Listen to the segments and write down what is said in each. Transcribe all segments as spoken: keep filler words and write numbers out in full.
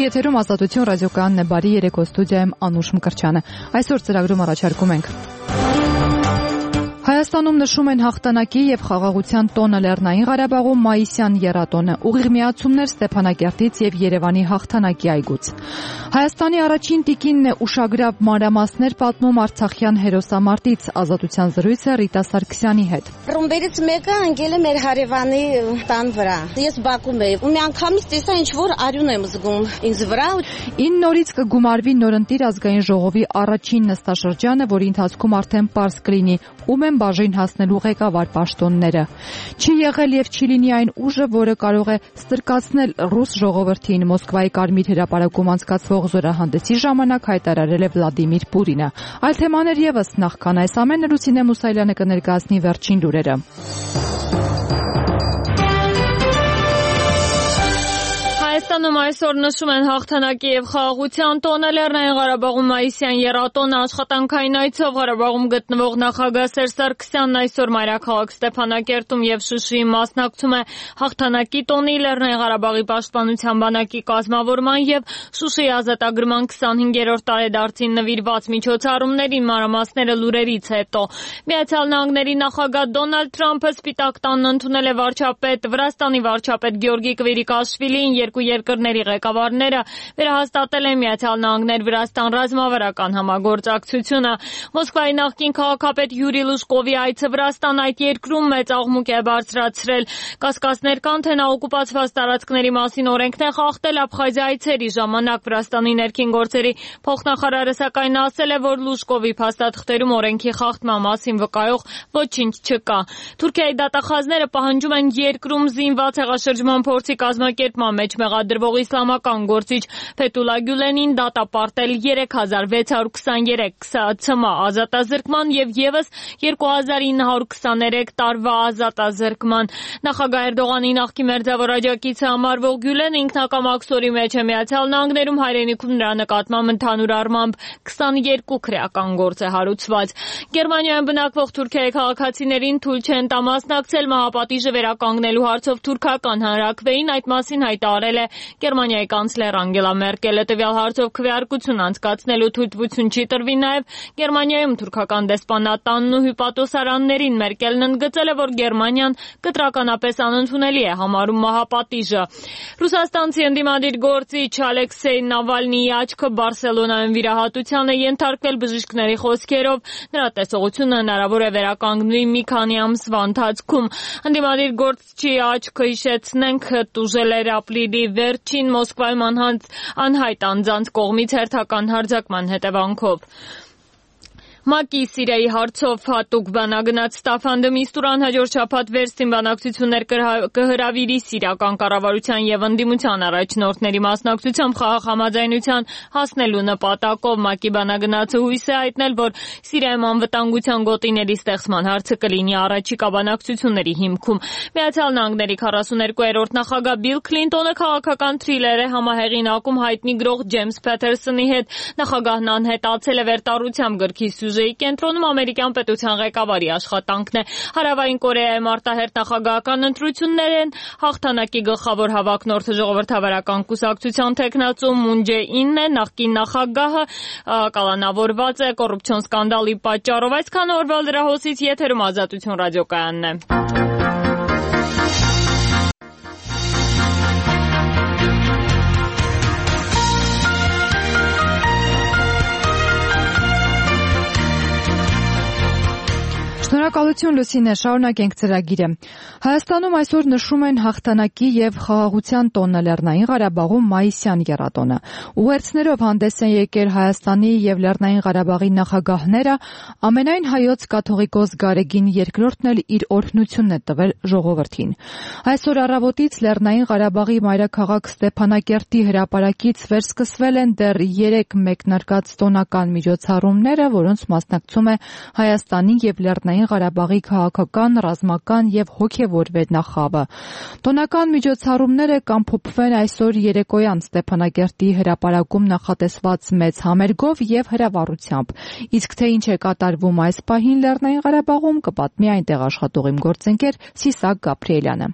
Եթերում Ազատություն ռադիոկայանն է, բարի երեկո, ստուդիայում Անուշ Մկրտչյանը։ Այսօր ծրագրում առաջարկում ենք Հայաստանում նշում են հաղթանակի եւ խաղաղության տոնը Լեռնային Ղարաբաղում մայիսյան եռատոնը, ուղիղ միացումներ Ստեփանակերտից եւ Երևանի հաղթանակի այգուց։ Հայաստանի առաջին տիկինն է ուշագրավ մանրամասներ պատմում արցախյան հերոսամարտից, Ազատության զրույցը Ռիտա Սարգսյանի հետ։ Ռումբերից մեկը ընկել է մեր հարևանի տան վրա։ Ես Բաքում էի ու մի անգամից տեսա ինչ որ արյուն եմ զգում ինձ վրա։ Ին նորից կգումարվի նորընտիր ազգային ժողովի առաջին նստաշրջանը, որի ընթացքում արդեն պարզ կլինի ում են բաժին հասնելու ղեկավար պաշտոնները։ Չի եղել եւ չի լինի այն ուժը, որը կարող է ստրկացնել ռուս ժողովրդին, Մոսկվայի Կարմիր հրապարակում անցկացվող զորահանդեսի ժամանակ հայտարարել է Վլադիմիր Պուտինը։ Այլ թեմաներ եւս, նախքան այս ամենը Լուսինե Մուսայելյանը կներկայացնի վերջին լուրերը։ Հայաստանում այսօր նշում են հաղթանակի եւ խաղաղության տոնը, Լեռնային Ղարաբաղում մայիսյան եռատոնը, աշխատանքային այցով Ղարաբաղում գտնվող նախագահ Սերժ Սարգսյանն այսօր մայրաքաղաք Ստեփանակերտում եւ Շուշիի մասնակցում է հաղթանակի տոնի, Լեռնային Ղարաբաղի պաշտպանության բանակի կազմավորման եւ Շուշիի ազատագրման քսանհինգերորդ տարեդարձին նվիրված միջոցառումներին, մանրամասները լուրերից հետո։ Միացյալ Նահանգների նախագահ Դոնալդ Թրամփը Սպիտակ տանն ընդունել է վարչապետ Վրաստանի վարչապետ Գյորգի Կվիրիկաշվիլին, երկու երկրների ղեկավարները վերահաստատել են Միացյալ Նահանգներ-Վրաստան ռազմավարական համագործակցությունը։ Մոսկվայի նախկին քաղաքապետ Յուրի Լուշկովի այցը Վրաստան այդ երկրում մեծ աղմուկ է բարձրացրել։ Կասկածներ կան, թե նա օկուպացված տարածքների մասին օրենքն է խախտել Աբխազիա այցերի ժամանակ։ Վրաստանի ներքին գործերի փոխնախարարը սակայն ասել է, որ Լուշկովի փաստաթղթերում օրենքի խախտման մասին վկայող ոչինչ չկա։ Թուրքիայի դատախազները պահանջում են երկրում զինված հեղաշրջման փորձի կազմակերպման մեջ մեղադրվող իսլամական գործիչ Ֆեթուլա Գյուլենին դատապարտել երեք հազար վեց հարյուր քսաներեք ցմ ազատազրկման եւ եւս երկու հազար ինը հարյուր քսաներեք տարվա ազատազրկման։ Նախագահ Էրդողանի նախկին մերձավոր աջակիցը համարվող Գյուլենը ինքնակամաքսորի մեջ է Միացյալ Նահանգներում, հայրենիքում նրա նկատմամբ ընդհանուր առմամբ քսաներկու քրեական գործ է հարուցված։ Գերմանիայում բնակվող Թուրքիայի քաղաքացիներին թույլ չեն տա մասնակցել մահապատիժը վերականգնելու հարցով թուրքական հանրաքվեին, այդ մասին հայտարարել է Գերմանիայի կանցլեր Անգելա Մերկելը։ Տվյալ հարցով քվեարկություն անցկացնելու թույլտվություն չի տրվի նաև Գերմանիայում թուրքական դեսպանատանն ու հյուպատոսարաններին։ Մերկելն ընդգծել է, որ Գերմանիան կտրականապես անընդունելի է համարում մահապատիժը։ Ռուսաստանցի ընդդիմադիր գործիչ Ալեքսեյ Նավալնիի աչքը Բարսելոնայում վիրահատության է ենթարկվել բժիշկների խոսքերով։ Նրա տեսողությունը հնարավոր է վերականգնվի մի քանի ամսվա ընթացքում։ Ընդդիմադիր գործչի աչքը, հիշեցնենք, տուժել էր ապրիլի վերջին Մոսկվայում անհայտ անձանց կողմից հերթական հարձակման հետևանքով։ ՄԱԿ-ի Սիրիայի հարցով հատուկ բանագնաց Ստաֆան դը Միստուրան հաջորդ շաբաթ վերստին բանակցություններ կհրավիրի սիրիական կառավարության եւ ընդդիմության առաջնորդների մասնակցությամբ խաղաղ համաձայնության հասնելու նպատակով։ ՄԱԿ-ի բանագնացը հույս է հայտնել, որ Սիրիայում անվտանգության գոտիների ստեղծման հարցը կլինի առաջիկա բանակցությունների հիմքում։ Միացյալ Նահանգների քառասուներկուերորդ նախագահ Բիլ Քլինտոնը քաղաքական թրիլեր է համահեղինակում հայտնի գրող Ջեյմս Փեթերսոնի հետ։ Նախագահն անհետացել է վերտառությամբ գրքի Ուժեի կենտրոնում ամերիկյան պետության ղեկավարի աշխատանքն է։ Հարավային Կորեայում արտահերթ նախագահական ընտրություններ են, հաղթանակի գլխավոր հավակնորդը ժողովրդավարական կուսակցության թեկնածու Մուն Ջե-ինն է, նախկին նախագահը կալանավորված է կոռուպցիոն սկանդալի պատճառով։ Այսքանը օրվա լրահոսից, եթերում Ազատություն ռադիոկայանն է։ Շնորհակալություն Լուսինե, շարունակենք ծրագիրը։ Հայաստանում այսօր նշում են հաղթանակի եւ խաղաղության տոնը, Լեռնային Ղարաբաղում մայիսյան եռատոնը։ Ուղերձներով հանդես են եկել Հայաստանի եւ Լեռնային Ղարաբաղի նախագահները, ամենայն հայոց կաթողիկոս Գարեգին երկրորդն էլ իր օրհնությունն է տվել ժողովրդին։ Այսօր առավոտից Լեռնային Ղարաբաղի մայրաքաղաք Ստեփանակերտի հրապարակից վերսկսվել են դեռ երեք մեկնարկած տոնական միջոցառումները, որոնց մասնակցում է Հայաստանի եւ Լեռնային Ղարաբաղի քաղաքական, ռազմական եւ հոգեվոր վերնախավը։ Տոնական միջոցառումները կամփոփվեն այսօր երեկոյան Ստեփանակերտի հրապարակում նախատեսված մեծ համերգով եւ հրավառությամբ։ Իսկ թե ինչ է կատարվում այս պահին Լեռնային Ղարաբաղում, կպատմի այնտեղ աշխատող իմ գործընկեր Սիսակ Գաբրիելյանը։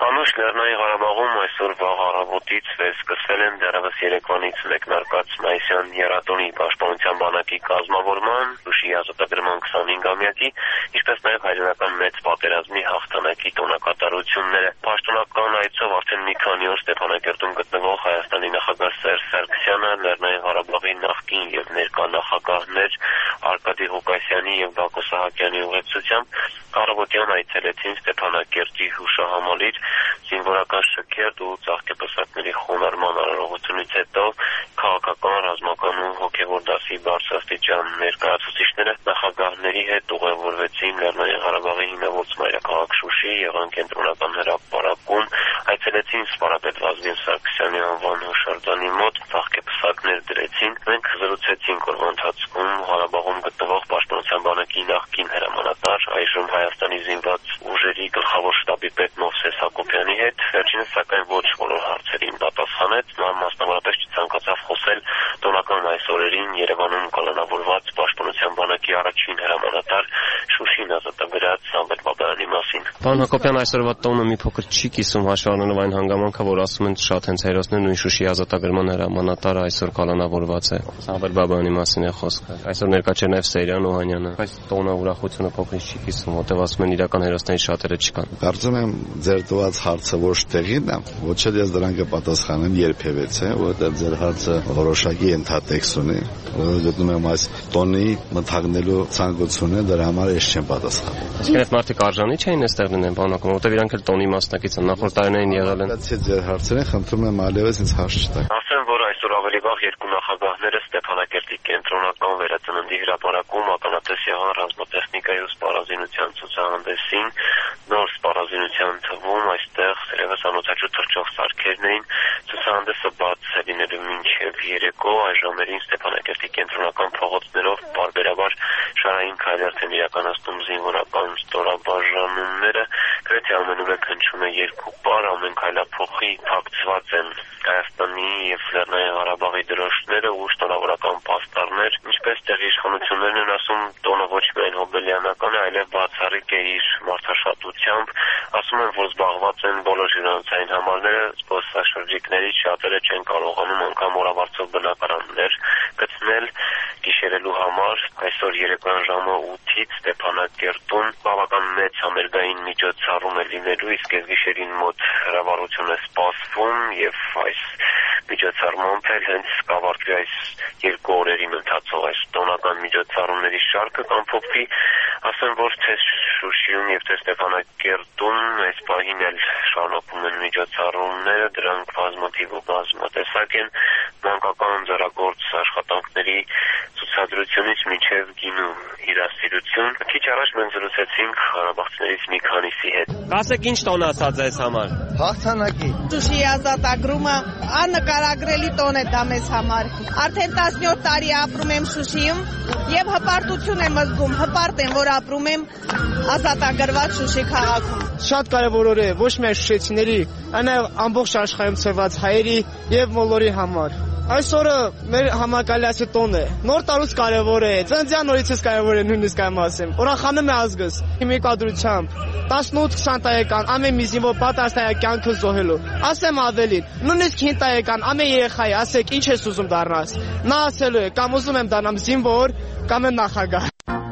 Անուշ Լեռնային Ղարաբաղում այսօր վաղ առավոտից վերսկսվել են դեռևս երեկվանից մեկնարկած մայիսյան եռատոնի պաշտպանության բանակի կազմավորման, Շուշիի ազատագրման քսանհինգամյակի, ինչպես նաև հայրենական մեծ պատերազմի հաղթանակի տոնակատարությունները։ Պաշտոնական այցով արդեն մի քանի օր Ստեփանակերտում գտնվող Հայաստանի նախագահ Սերժ Սարգսյանը, Լեռնային Ղարաբաղի նախկին եւ ներկա նախագահներ Արկադի Ղուկասյանի եւ Բակո Սահակյանի ուղեկցությամբ առավոտյան այցելեցին Ստեփանակերտի հուշահամալիր, զինվորական շքերթ ու ծաղկեպսակների խոնարհման արարողությունից հետո քաղաքական, ռազմական ու հոգևոր դասի բարձրաստիճան ներկայացուցիչները նախագահների հետ ուղևորվեցին Լեռնային Ղարաբաղի հինավուրց մայրաքաղաք Շուշի, եղան կենտրոնական հրապարակում, այցելեցին սպարապետ Վազգեն Սարգսյանի անվան հուշարձանի մոտ, ծաղկեպսակներ դրեցին։ Մենք զրուցեցինք օրվա ընթացքում Ղարաբաղում գտնվող պաշտպանության բանակի նախկին հրամանատար, այժմ Հայաստանի զինված ուժերի գլխավոր շտաբի պետ Մովսես Հակոբյանի հետ, վերջինս սակայն ոչ բոլոր հարցերին պատասխանեց, նա մասնավորապես չցանկացավ խոսել տոնական այս օրերին Երևանում կալանավորված պաշտպանության բանակի առաջին հրամանատար Շուշին ազատագրած Սամվել Բաբայանի մասին։ Պարոն Հակոբյան, այսօրվա տոնը մի փոքր չի կիսում, հաշվի առնելով այն հանգամանքը, որ ասում են շատ հենց հերոսներ, նույն Շուշիի ազատագրման հրամանատարը այսօր կալանավորված է։ Սամվել Բաբայանի մասին է խոսքը։ Այսօր ներկա չէ նաև Սեյրան Օհանյանը։ Այս տոնը ուրախությունը փոքր չի կիսում, որտեղ ասում են իրական հերոսների շատերը չկան։ Կարծում եմ ձեր տված հարցը ոչ տեղին է, ոչ էլ ես դրան կպատասխանեմ երբևէ, որովհետև ձեր հարցը որոշակի ենթատեքստ ունի, որ գտնում եմ այս տոնի մթագնելու ցանկությունը, դրա համար ես չեմ պատասխանում։ Այսինքն այդ մարդիկ արժանի չէին այստեղ լինեն, պարոն Հակոբյան, որովհետև իրանք էլ տոնի մասնակից են, նախորդ տարիներին եղել են։ Դա ձեր հարցերը, խնդրում եմ այլևս ինձ հարց չտաք։ Ասեմ, որ այսօր ավելի վաղ երկու նախագահները Ստեփանակերտի կենտրոնական վերածննդի հրապարակում ականատես եղան ռազմատեխնիկայի ու սպառազինության ցուցահանդեսին, նոր սպառազինության թվում այստեղ երևս անօթաչու թռչող սարքերն էին, ցուցահանդեսը բաց է լինելու մինչև երեկո, այս ժամերին Ստեփանակերտի կենտրոնական փողոցներով բարբերաբար շարային քայլերթ են իրականացնում զինվորական ստորաբաժանումները, գրեթե ամենուրեք հնչում է երկու պար, ամեն քայլափոխի փակցված են Հայաստանի եւ Լեռնային Ղարաբաղի դրոշները ու շտորավորական պաստառներ, ինչպես տեղի իշխանություններն են ասում, տոնը ոչ միայն հոբելյանական է, այլև բացառիկ է իր մարդաշատությամբ, ասում են, որ զբաղված են բոլոր հյուրանոցային համալները, զբոսաշրջիկներից շատերը չեն կարողանում անգամ օրավարձով բնակարաններ գտնել գիշերելու համար։ Այսօր երեկոյան ժամը ութից Ստեփանակերտում բավական մեծ համերգային միջոցառում է լինելու, իսկ գիշերին մոտ հրավառություն է սպասվում եւ այս միջոցառմամբ էլ հենց կավարտվի այս երկու օրերին ընթացող այս տոնական միջոցառումների շարքը կամփոփվի։ Ասեմ, որ թե Շուշիում եւ թե Ստեփանակերտում այս պահին էլ շարունակվում են միջոցառումները, դրանք բազմաթիվ ու բազմատեսակ են, մանկական ձեռագործ աշխատանքների ցուցադրությունից մինչև գինու հյուրասիրություն։ Քիչ առաջ մենք զրուցեցինք ղարաբաղցիներից մի քանիսի հետ։ Ասեք, ինչ տոն ասած այս համար։ Հաղթանակի։ Շուշիի ազատագրումը աննկարագրելի տոն է դա մեզ համար։ Արդեն տասնյոթ տարի ապրում եմ Շուշիում եւ հպարտություն եմ զգում, հպարտ եմ, որ ապրում եմ ազատագրված Շուշի քաղաքում։ Շատ կարևոր օր է ոչ միայն շուշեցիների, այլ նաեւ ամբողջ աշխարհում ծնված հայերի եւ բոլորի համար։ Այս օրը մեր համար կարելի ասել տոն է։ Նոր տարուց կարևոր է, ծննդյան օրիցս կարևոր է նույնիսկ այմ ասեմ։ Ուրախանում է ազգս։ Իմ եկադրությամբ տասնութ քսան տարեկան ամեն մի զինվոր պատրաստ է կյանքը զոհելու։ Ասեմ ավելին, նույնիսկ հինգ տարեկան ամեն երեխայի ասեք ինչ ես ուզում դառնաս։ Նա ասելու է կամ ուզում եմ դառնամ զինվոր կամ նախագահ։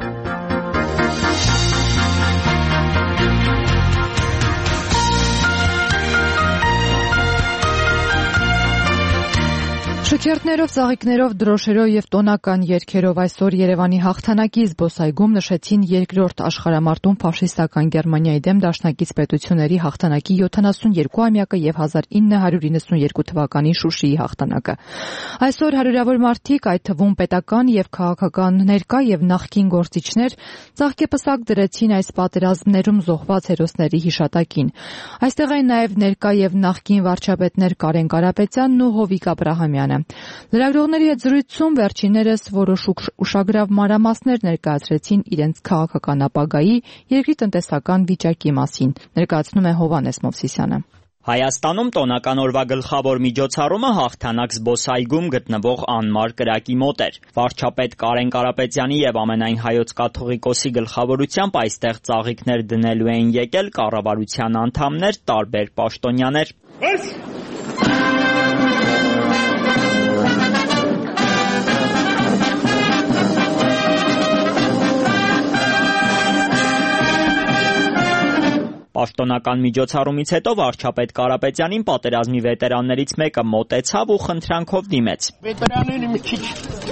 Շքերթներով, ծաղիկներով, դրոշերով եւ տոնական երգերով այսօր Երևանի հաղթանակի զբոսայգում նշեցին երկրորդ աշխարհամարտում ֆաշիստական Գերմանիայի դեմ դաշնակից պետությունների հաղթանակի յոթանասունյոթամյակը եւ հազար ինը հարյուր իննսունյերկու թվականի Շուշիի հաղթանակը։ Այսօր հարյուրավոր մարդիկ, այդ թվում պետական եւ քաղաքական ներկա եւ նախկին գործիչներ, ծաղկեպսակ դրեցին այս պատերազմներում զոհված հերոսների հիշատակին։ Այստեղ են նաեւ ներկա եւ նախկին վարչապետներ Կարեն Կարապետյանն ու Հովիկ Աբրահամյանը։ Լրագրողների հետ զրույցում վերջիններս որոշ ուշագրավ մանրամասներ ներկայացրեցին իրենց քաղաքական ապագայի, երկրի տնտեսական վիճակի մասին, ներկայացնում է Հովհաննես Մովսիսյանը։ Հայաստանում տոնական օրվա գլխավոր միջոցառումը հաղթանակ զբոսայգում գտնվող անմար կրակի մոտ էր։ Վարչապետ Կարեն Կարապետյանի եւ ամենայն հայոց կաթողիկոսի գլխավորությամբ այստեղ ծաղիկներ դնելու էին եկել կառավարության անդամներ, տարբեր պաշտոնյաներ։ Պաշտոնական միջոցառումից հետո վարչապետ Կարապետյանին պատերազմի վետերաններից մեկը մոտեցավ ու խնդրանքով դիմեց։ Վետերանները մի քիչ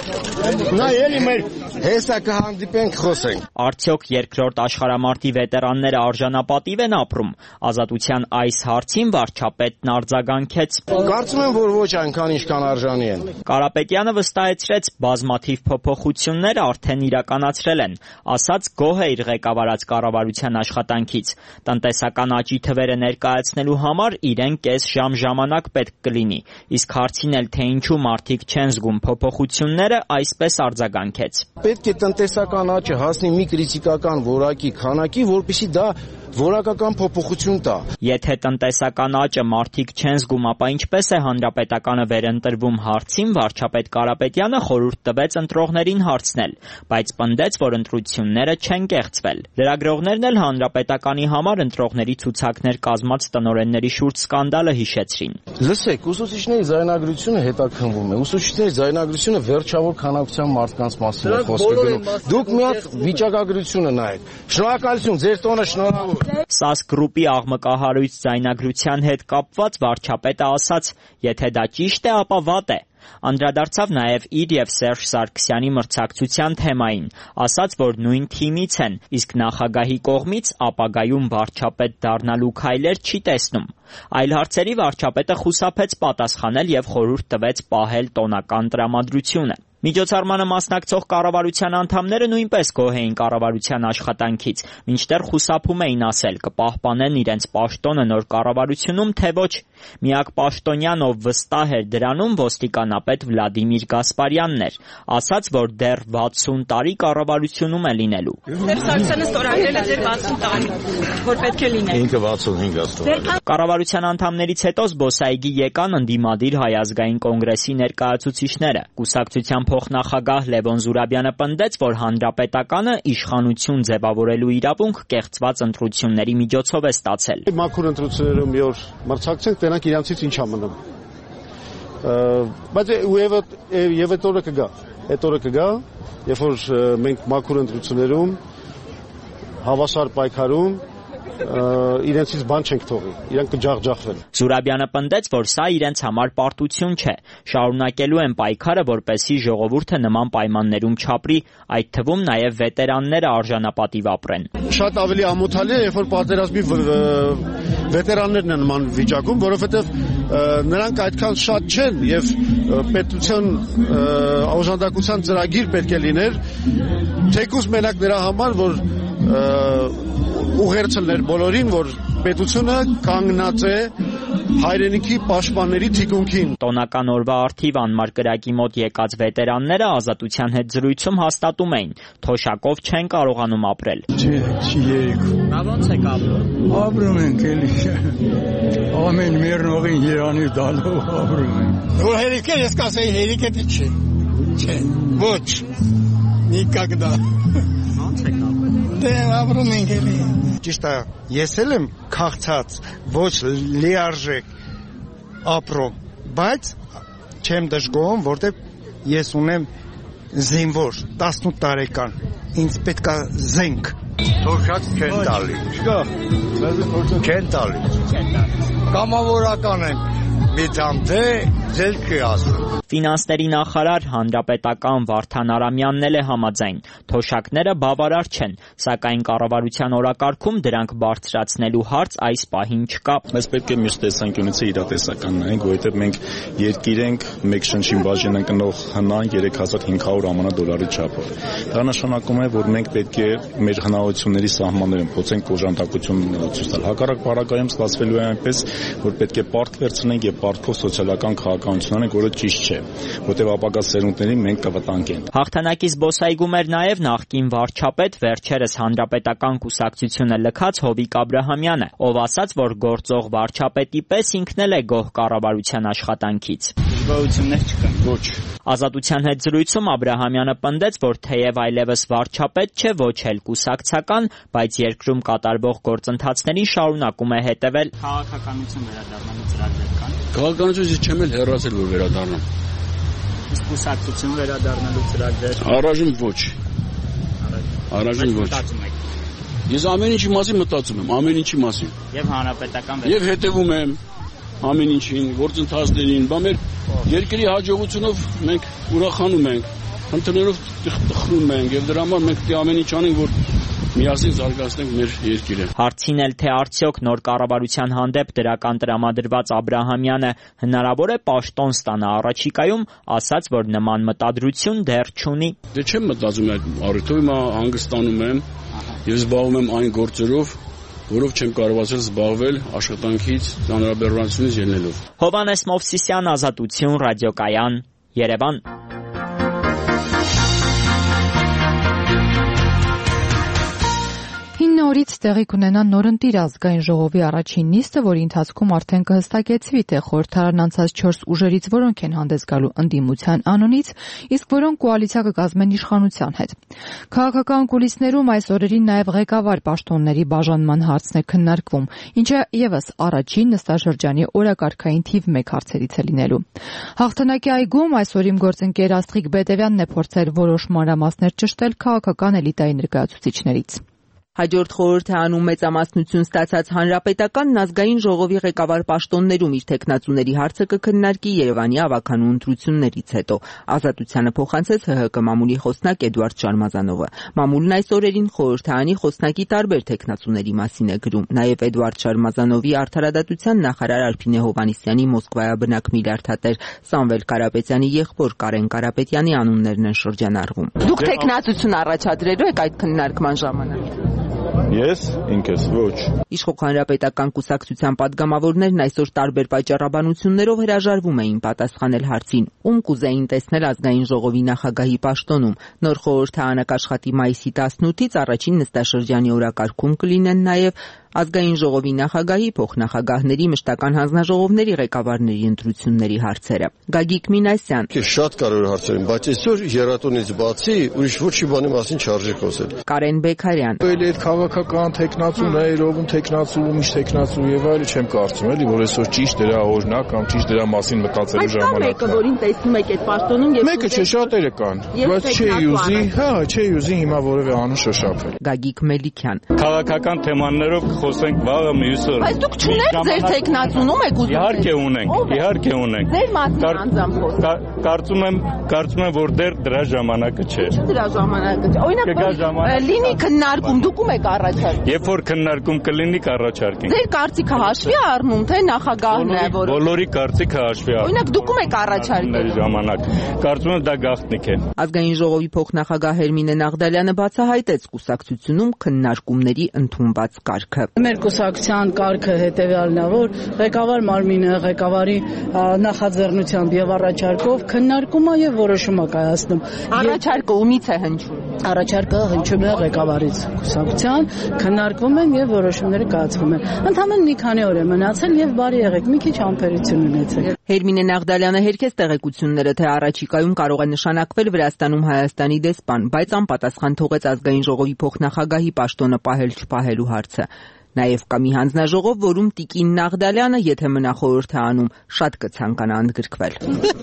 նայելի մեր հեսա կհանդիպենք խոսենք։ Արդյոք երկրորդ աշխարհամարտի վետերանները արժանապատիվ են ապրում։ Ազատության այս հարցին վարչապետն արձագանքեց։ Կարծում եմ, որ ոչ այնքան ինչքան արժանի են։ Կարապետյանը վստահեցրեց, բազմաթիվ փոփոխություններ արդեն իրականացրել են, ասաց գոհ է իր ղեկավարած կառավարության աշխատանքից։ Տնտեսական աճի թվերը ներկայացնելու համար իրեն կես ժամ ժամանակ պետք կլինի, իսկ հարցին էլ թե ինչու մարդիկ չեն զգում փոփոխությունները, այսպես արձագանքեց։ Պետք է տնտեսական աճը հասնի մի կրիտիկական որակի քանակի, որպեսզի դա որակական փոփոխություն տա։ Եթե տնտեսական աճը մարդիկ չեն զգում, ապա ինչպես է հանրապետականը վերընտրվում հարցին վարչապետ Կարապետյանը խորհուրդ տվեց ընտրողներին հարցնել, բայց պնդեց, որ ընտրությունները չեն կեղծվել։ Լրագրողներն էլ հանրապետականի համար ընտրողների ցուցակներ կազմած տնօրենների շուրջ սկանդալը հիշեցրին։ Լսեք, ուսուցիչների ձայնագրությունը հետաքննվում է։ Ուսուցիչների ձայնագրությունը վերջավոր քանակության մարդկանց մասին է խոսքը գնում։ Դուք մի հատ վիճակագրությունը նայեք։ Շնորհակալություն, ձեր տոնը շնորհավոր։ ՍԱՍ գրուպի աղմկահարույց ձայնագրության հետ կապված վարչապետը ասաց, եթե դա ճիշտ է, ապա վատ է։ Անդրադարձավ նաև իր եւ Սերժ Սարգսյանի մրցակցության թեմային, ասաց, որ նույն թիմից են, իսկ նախագահի կողմից ապագայում վարչապետ դառնալու քայլեր չի տեսնում։ Այլ հարցերի վարչապետը խուսափեց պատասխանել եւ խորհուրդ տվեց պահել տոնական տրամադրությունը։ Միջոցառմանը մասնակցող կառավարության անդամները նույնպես գոհ էին կառավարության աշխատանքից, մինչդեռ խուսափում էին ասել կպահպանեն իրենց պաշտոնը նոր կառավարությունում, թե ոչ։ Միակ պաշտոնյան, ով վստահ էր դրանում, ոստիկանապետ Վլադիմիր Գասպարյանն էր, ասաց, որ դեռ վաթսուն տարի կառավարությունում է լինելու։ Սերժ Սարգսյանը ստորագրել է ձեր վաթսուն տարի, որ պետք է լինի։ Ինքը վաթսունհինգ է ստորագրել։ Կառավարության անդամներից հետո զբոսայգի եկան ընդդիմադիր Հայ ազգային կոնգրեսի ներկայացուցիչները։ Կուսակցության փոխնախագահ Լևոն Զուրաբյանը պնդեց, որ հանրապետականը իշխանություն ձևավորելու իրավունք կեղծված ընտրությունների միջոցով է ստացել։ Մաքուր ընտրություններում մի օր մրցակցենք, տենանք իրանցից ինչ է մնում։ Բայց եւ այդ օրը կգա, այդ օրը կգա, երբ որ մենք մաքուր ընտրություններում հավասար պայքարում իրենցից բան չենք թողի, իրանք կջախջախվեն։ Զուրաբյանը պնդեց, որ սա իրենց համար պարտություն չէ, շարունակելու են պայքարը, որպեսզի ժողովուրդը նման պայմաններում չապրի, այդ թվում նաև վետերանները արժանապատիվ ապրեն։ Շատ ավելի ամոթալի է, երբ որ պատերազմի վետերաններն են նման վիճակում, որովհետև նրանք այդքան շատ չեն եւ պետության օժանդակության ծրագիր պետք է լիներ, թեկուզ մենակ նրա համար, որ ուղերձներ բոլորին, որ պետությունը կանգնած է հայրենիքի պաշտպանների թիկունքին։ Տոնական օրվա առթիվ անմար կրակի մոտ եկած վետերանները Ազատության հետ զրույցում հաստատում էին, թոշակով չեն կարողանում ապրել։ Չի, չի երիքում։ Բա ո՞նց եք ապրում։ Ապրում ենք էլի։ Ամեն մեռնողին Երանի դալով ապրում ենք։ Որ հերիք է, ես կասեի հերիք է չէ։ Չէ, ոչ։ Նիկագդա։ Ո՞նց եք ապրում։ Դե ապրում ենք էլի։ Ճիշտ է, ես էլ եմ քաղցած, ոչ լիարժեք ապրում, բայց չեմ դժգոհում, որտեղ ես ունեմ զինվոր, տասնութ տարեկան, ինձ պետք է զենք։ Թոշակ չեն տալի։ Չկա, չեն տալի։ Կամավորական են։ Մի դամ թե ձեր չի ասում։ Ֆինանսների նախարար հանրապետական Վարդան Արամյանն էլ է համաձայն։ Թոշակները բավարար չեն, սակայն կառավարության օրակարգում դրանք բարձրացնելու հարց այս պահին չկա։ Բայց պետք է միշտ տեսանկյունից իրատեսական նայենք, որովհետև մենք երկիր ենք մեկ շնչին բաժին ընկնող հնան երեք հազար հինգ հարյուր ԱՄՆ դոլարի չափով։ Դա նշանակում է, որ մենք պետք է մեր հնարավորությունների սահմաններում փոխենք օժանդակություն ցույց տալ։ Հակառակ պարագայում ստացվելու է այնպես, որ պետք է պարտք վերցնենք եւ պարտքով սոցիալական քաղաքականություն անենք, որը ճիշտ չէ։ որտեղ ապագա սերունդներին մենք կվտանգենք։ Հաղթանակի զբոսայգում էր նաև նախկին վարչապետ, վերջերս հանրապետական կուսակցությունը լքած Հովիկ Աբրահամյանը, ով ասաց, որ գործող վարչապետի պես ինքն էլ է գոհ կառավարության աշխատանքից։ Դժվարություններ չկան։ Ոչ։ Ազատության հետ զրույցում Աբրահամյանը պնդեց, որ թեև այլևս վարչապետ չէ, ոչ էլ կուսակցական, բայց երկրում կատարվող գործընթացներին շարունակում է հետևել։ Քաղաքականություն վերադառնալու ծրագրեր կան։ Քաղաքականությունից չեմ էլ հեռացել, որ վերադառնամ։ Իսկ կուսակցություն վերադառնալու ծրագրեր։ Առայժմ ոչ։ Առայժմ ոչ։ Ես ամեն ինչի մասին մտածում եմ, ամեն ինչի մասին։ Եվ հանրապետական Եվ հետևում եմ ամեն ինչին, գործընթացներին, բա մեր երկրի հաջողությունով մենք ուրախանում ենք, հնդներով տխրում ենք եւ դրա համար մենք պետք է ամեն ինչ անենք, որ միասին զարգացնենք մեր երկիրը։ Հարցին էլ թե արդյոք նոր կառավարության հանդեպ դրական տրամադրված Աբրահամյանը հնարավոր է պաշտոն ստանա առաջիկայում, ասաց, որ նման մտադրություն դեռ չունի։ Դե չեմ մտածում այդ առիթով, հիմա հանգստանում եմ եւ զբաղվում եմ այն գործերով, որով չեմ կարողացել զբաղվել աշխատանքից, ծանրաբեռնությունից ելնելով։ Հովհաննես Մովսիսյան, Ազատություն, Ռադիոկայան, Երևան։ Նորից տեղի կունենա նորընտիր ազգային ժողովի առաջին նիստը, որի ընթացքում արդեն կհստակեցվի, թե խորհրդարանն անցած չորս ուժերից որոնք են հանդես գալու ընդդիմության անունից, իսկ որոնք կոալիցիա կկազմեն իշխանության հետ։ Քաղաքական կուլիսներում այս օրերին նաև ղեկավար պաշտոնների բաժանման հարցն է քննարկվում, ինչը ևս առաջին նստաշրջանի օրակարգային թիվ մեկ հարցերից է լինելու։ Հաղթանակի այգում այսօր իմ գործընկեր Աստղիկ Բետևյանն է փորձել որոշ մանրամասներ ճշտել քաղաքական էլիտայի ներկայացուցիչներից։ Հաջորդ խորհրդարանում մեծամասնություն ստացած Հանրապետականն ազգային ժողովի ղեկավար պաշտոններում իր թեկնածուների հարցը կքննարկի Երևանի ավագանու ընտրություններից հետո։ Ազատությանը փոխանցեց ՀՀԿ մամուլի խոսնակ Էդուարդ Շարմազանովը։ Մամուլն այս օրերին խորհրդարանի խոսնակի տարբեր թեկնածուների մասին է գրում։ Նաև Էդուարդ Շարմազանովի արդարադատության նախարար Արփինե Հովհաննիսյանի Մոսկվայաբնակ միլիարդատեր Սամվել Կարապետյանի եղբոր Կարեն Կարապետյանի անուններն են շրջանառվում։ Դուք թեկնածություն առաջադրելու եք այդ քննարկման ժամանակ։ Ես ինքս ոչ։ Իշխող հանրապետական կուսակցության падգամավորներն այսօր տարբեր պատճառաբանություններով հրաժարվում էին պատասխանել հարցին, ում կուզեին տեսնել ազգային ժողովի նախագահի պաշտոնում։ Նոր խորհրդարանը կաշխատի մայիսի տասնութից, առաջին նստաշրջանի օրակարգում կլինեն նաև ազգային ժողովի նախագահի, փոխնախագահների, մշտական հանձնաժողովների ղեկավարների ընտրությունների հարցերը։ Գագիկ Մինասյան։ Շատ կարևոր հարցեր են, բայց այսօր եռատոնից բացի ուրիշ ոչի բանի մասին չարժի խոսել։ Կարեն Բեկարյան։ Էլ այդ քաղաքական տեխնացուն է, ով տեխնացու, միշտ տեխնացու եւ այլը չեմ կարծում, էլի, որ այսօր ճիշտ դրա օրինակ կամ ճիշտ դրա մասին մտածելու ժամանակն է։ Մեկը, որին տեսնում եք այդ պաշտոնում եւ մեկը չէ, շատերը կան, բայց չի ուզի, հա, չի ուզի հիմա որևէ անուն շոշափել։ Գագիկ Մելիքյան։ Քաղաքական թեմաներով խոսենք վաղը մյուսը։ Բայց դուք չունեք ձեր տեխնացունում եք ուզում։ Իհարկե ունենք, իհարկե ունենք։ Ձեր մասին անձամբ խոսք։ Կարծում եմ, կարծում եմ, որ դեռ դրա ժամանակը չէ։ Չէ դրա ժամանակը չէ։ Օրինակ լինի քննարկում, դուք ում եք առաջարկում։ Երբ որ քննարկում կլինի, կառաջարկենք։ Ձեր կարծիքը հաշվի առնում, թե նախագահն է, որ բոլորի կարծիքը հաշվի առնում։ Օրինակ դուք ում եք առաջարկում։ Ժամանակ։ Կարծում եմ դա գաղտնիք է։ Ազգային ժողովի փոխնախագահ Հերմինե Նաղդալյանը բացահայտեց կուսակցությունում քննարկումների ընդունված կարգը։ Մեր կուսակցության կարգը հետևյալն է, որ ղեկավար մարմինը ղեկավարի նախաձեռնությամբ եւ առաջարկով քննարկում է եւ որոշում է կայացնում։ Առաջարկը ումից է հնչում։ Առաջարկը հնչում է ղեկավարից կուսակցության, քննարկվում են եւ որոշումները կայացվում են։ Ընդհանրապես մի քանի օր է մնացել եւ բարի եղեք, մի քիչ համբերություն ունեցեք։ Հերմինե Նաղդալյանը հերքեց տեղեկությունները, թե առաջիկայում կարող է նշանակվել Վրաստանում Հայաստանի դեսպան, բայց անպատասխան թողեց ազգային ժողովի փոխնախագահի պաշտոնը պահել-չպահելու հարցը։ Նաև կա մի հանձնաժողով, որում Տիկին Նաղդալյանը, եթե մնա խորհրդարանում, շատ կցանկանա ընդգրկվել։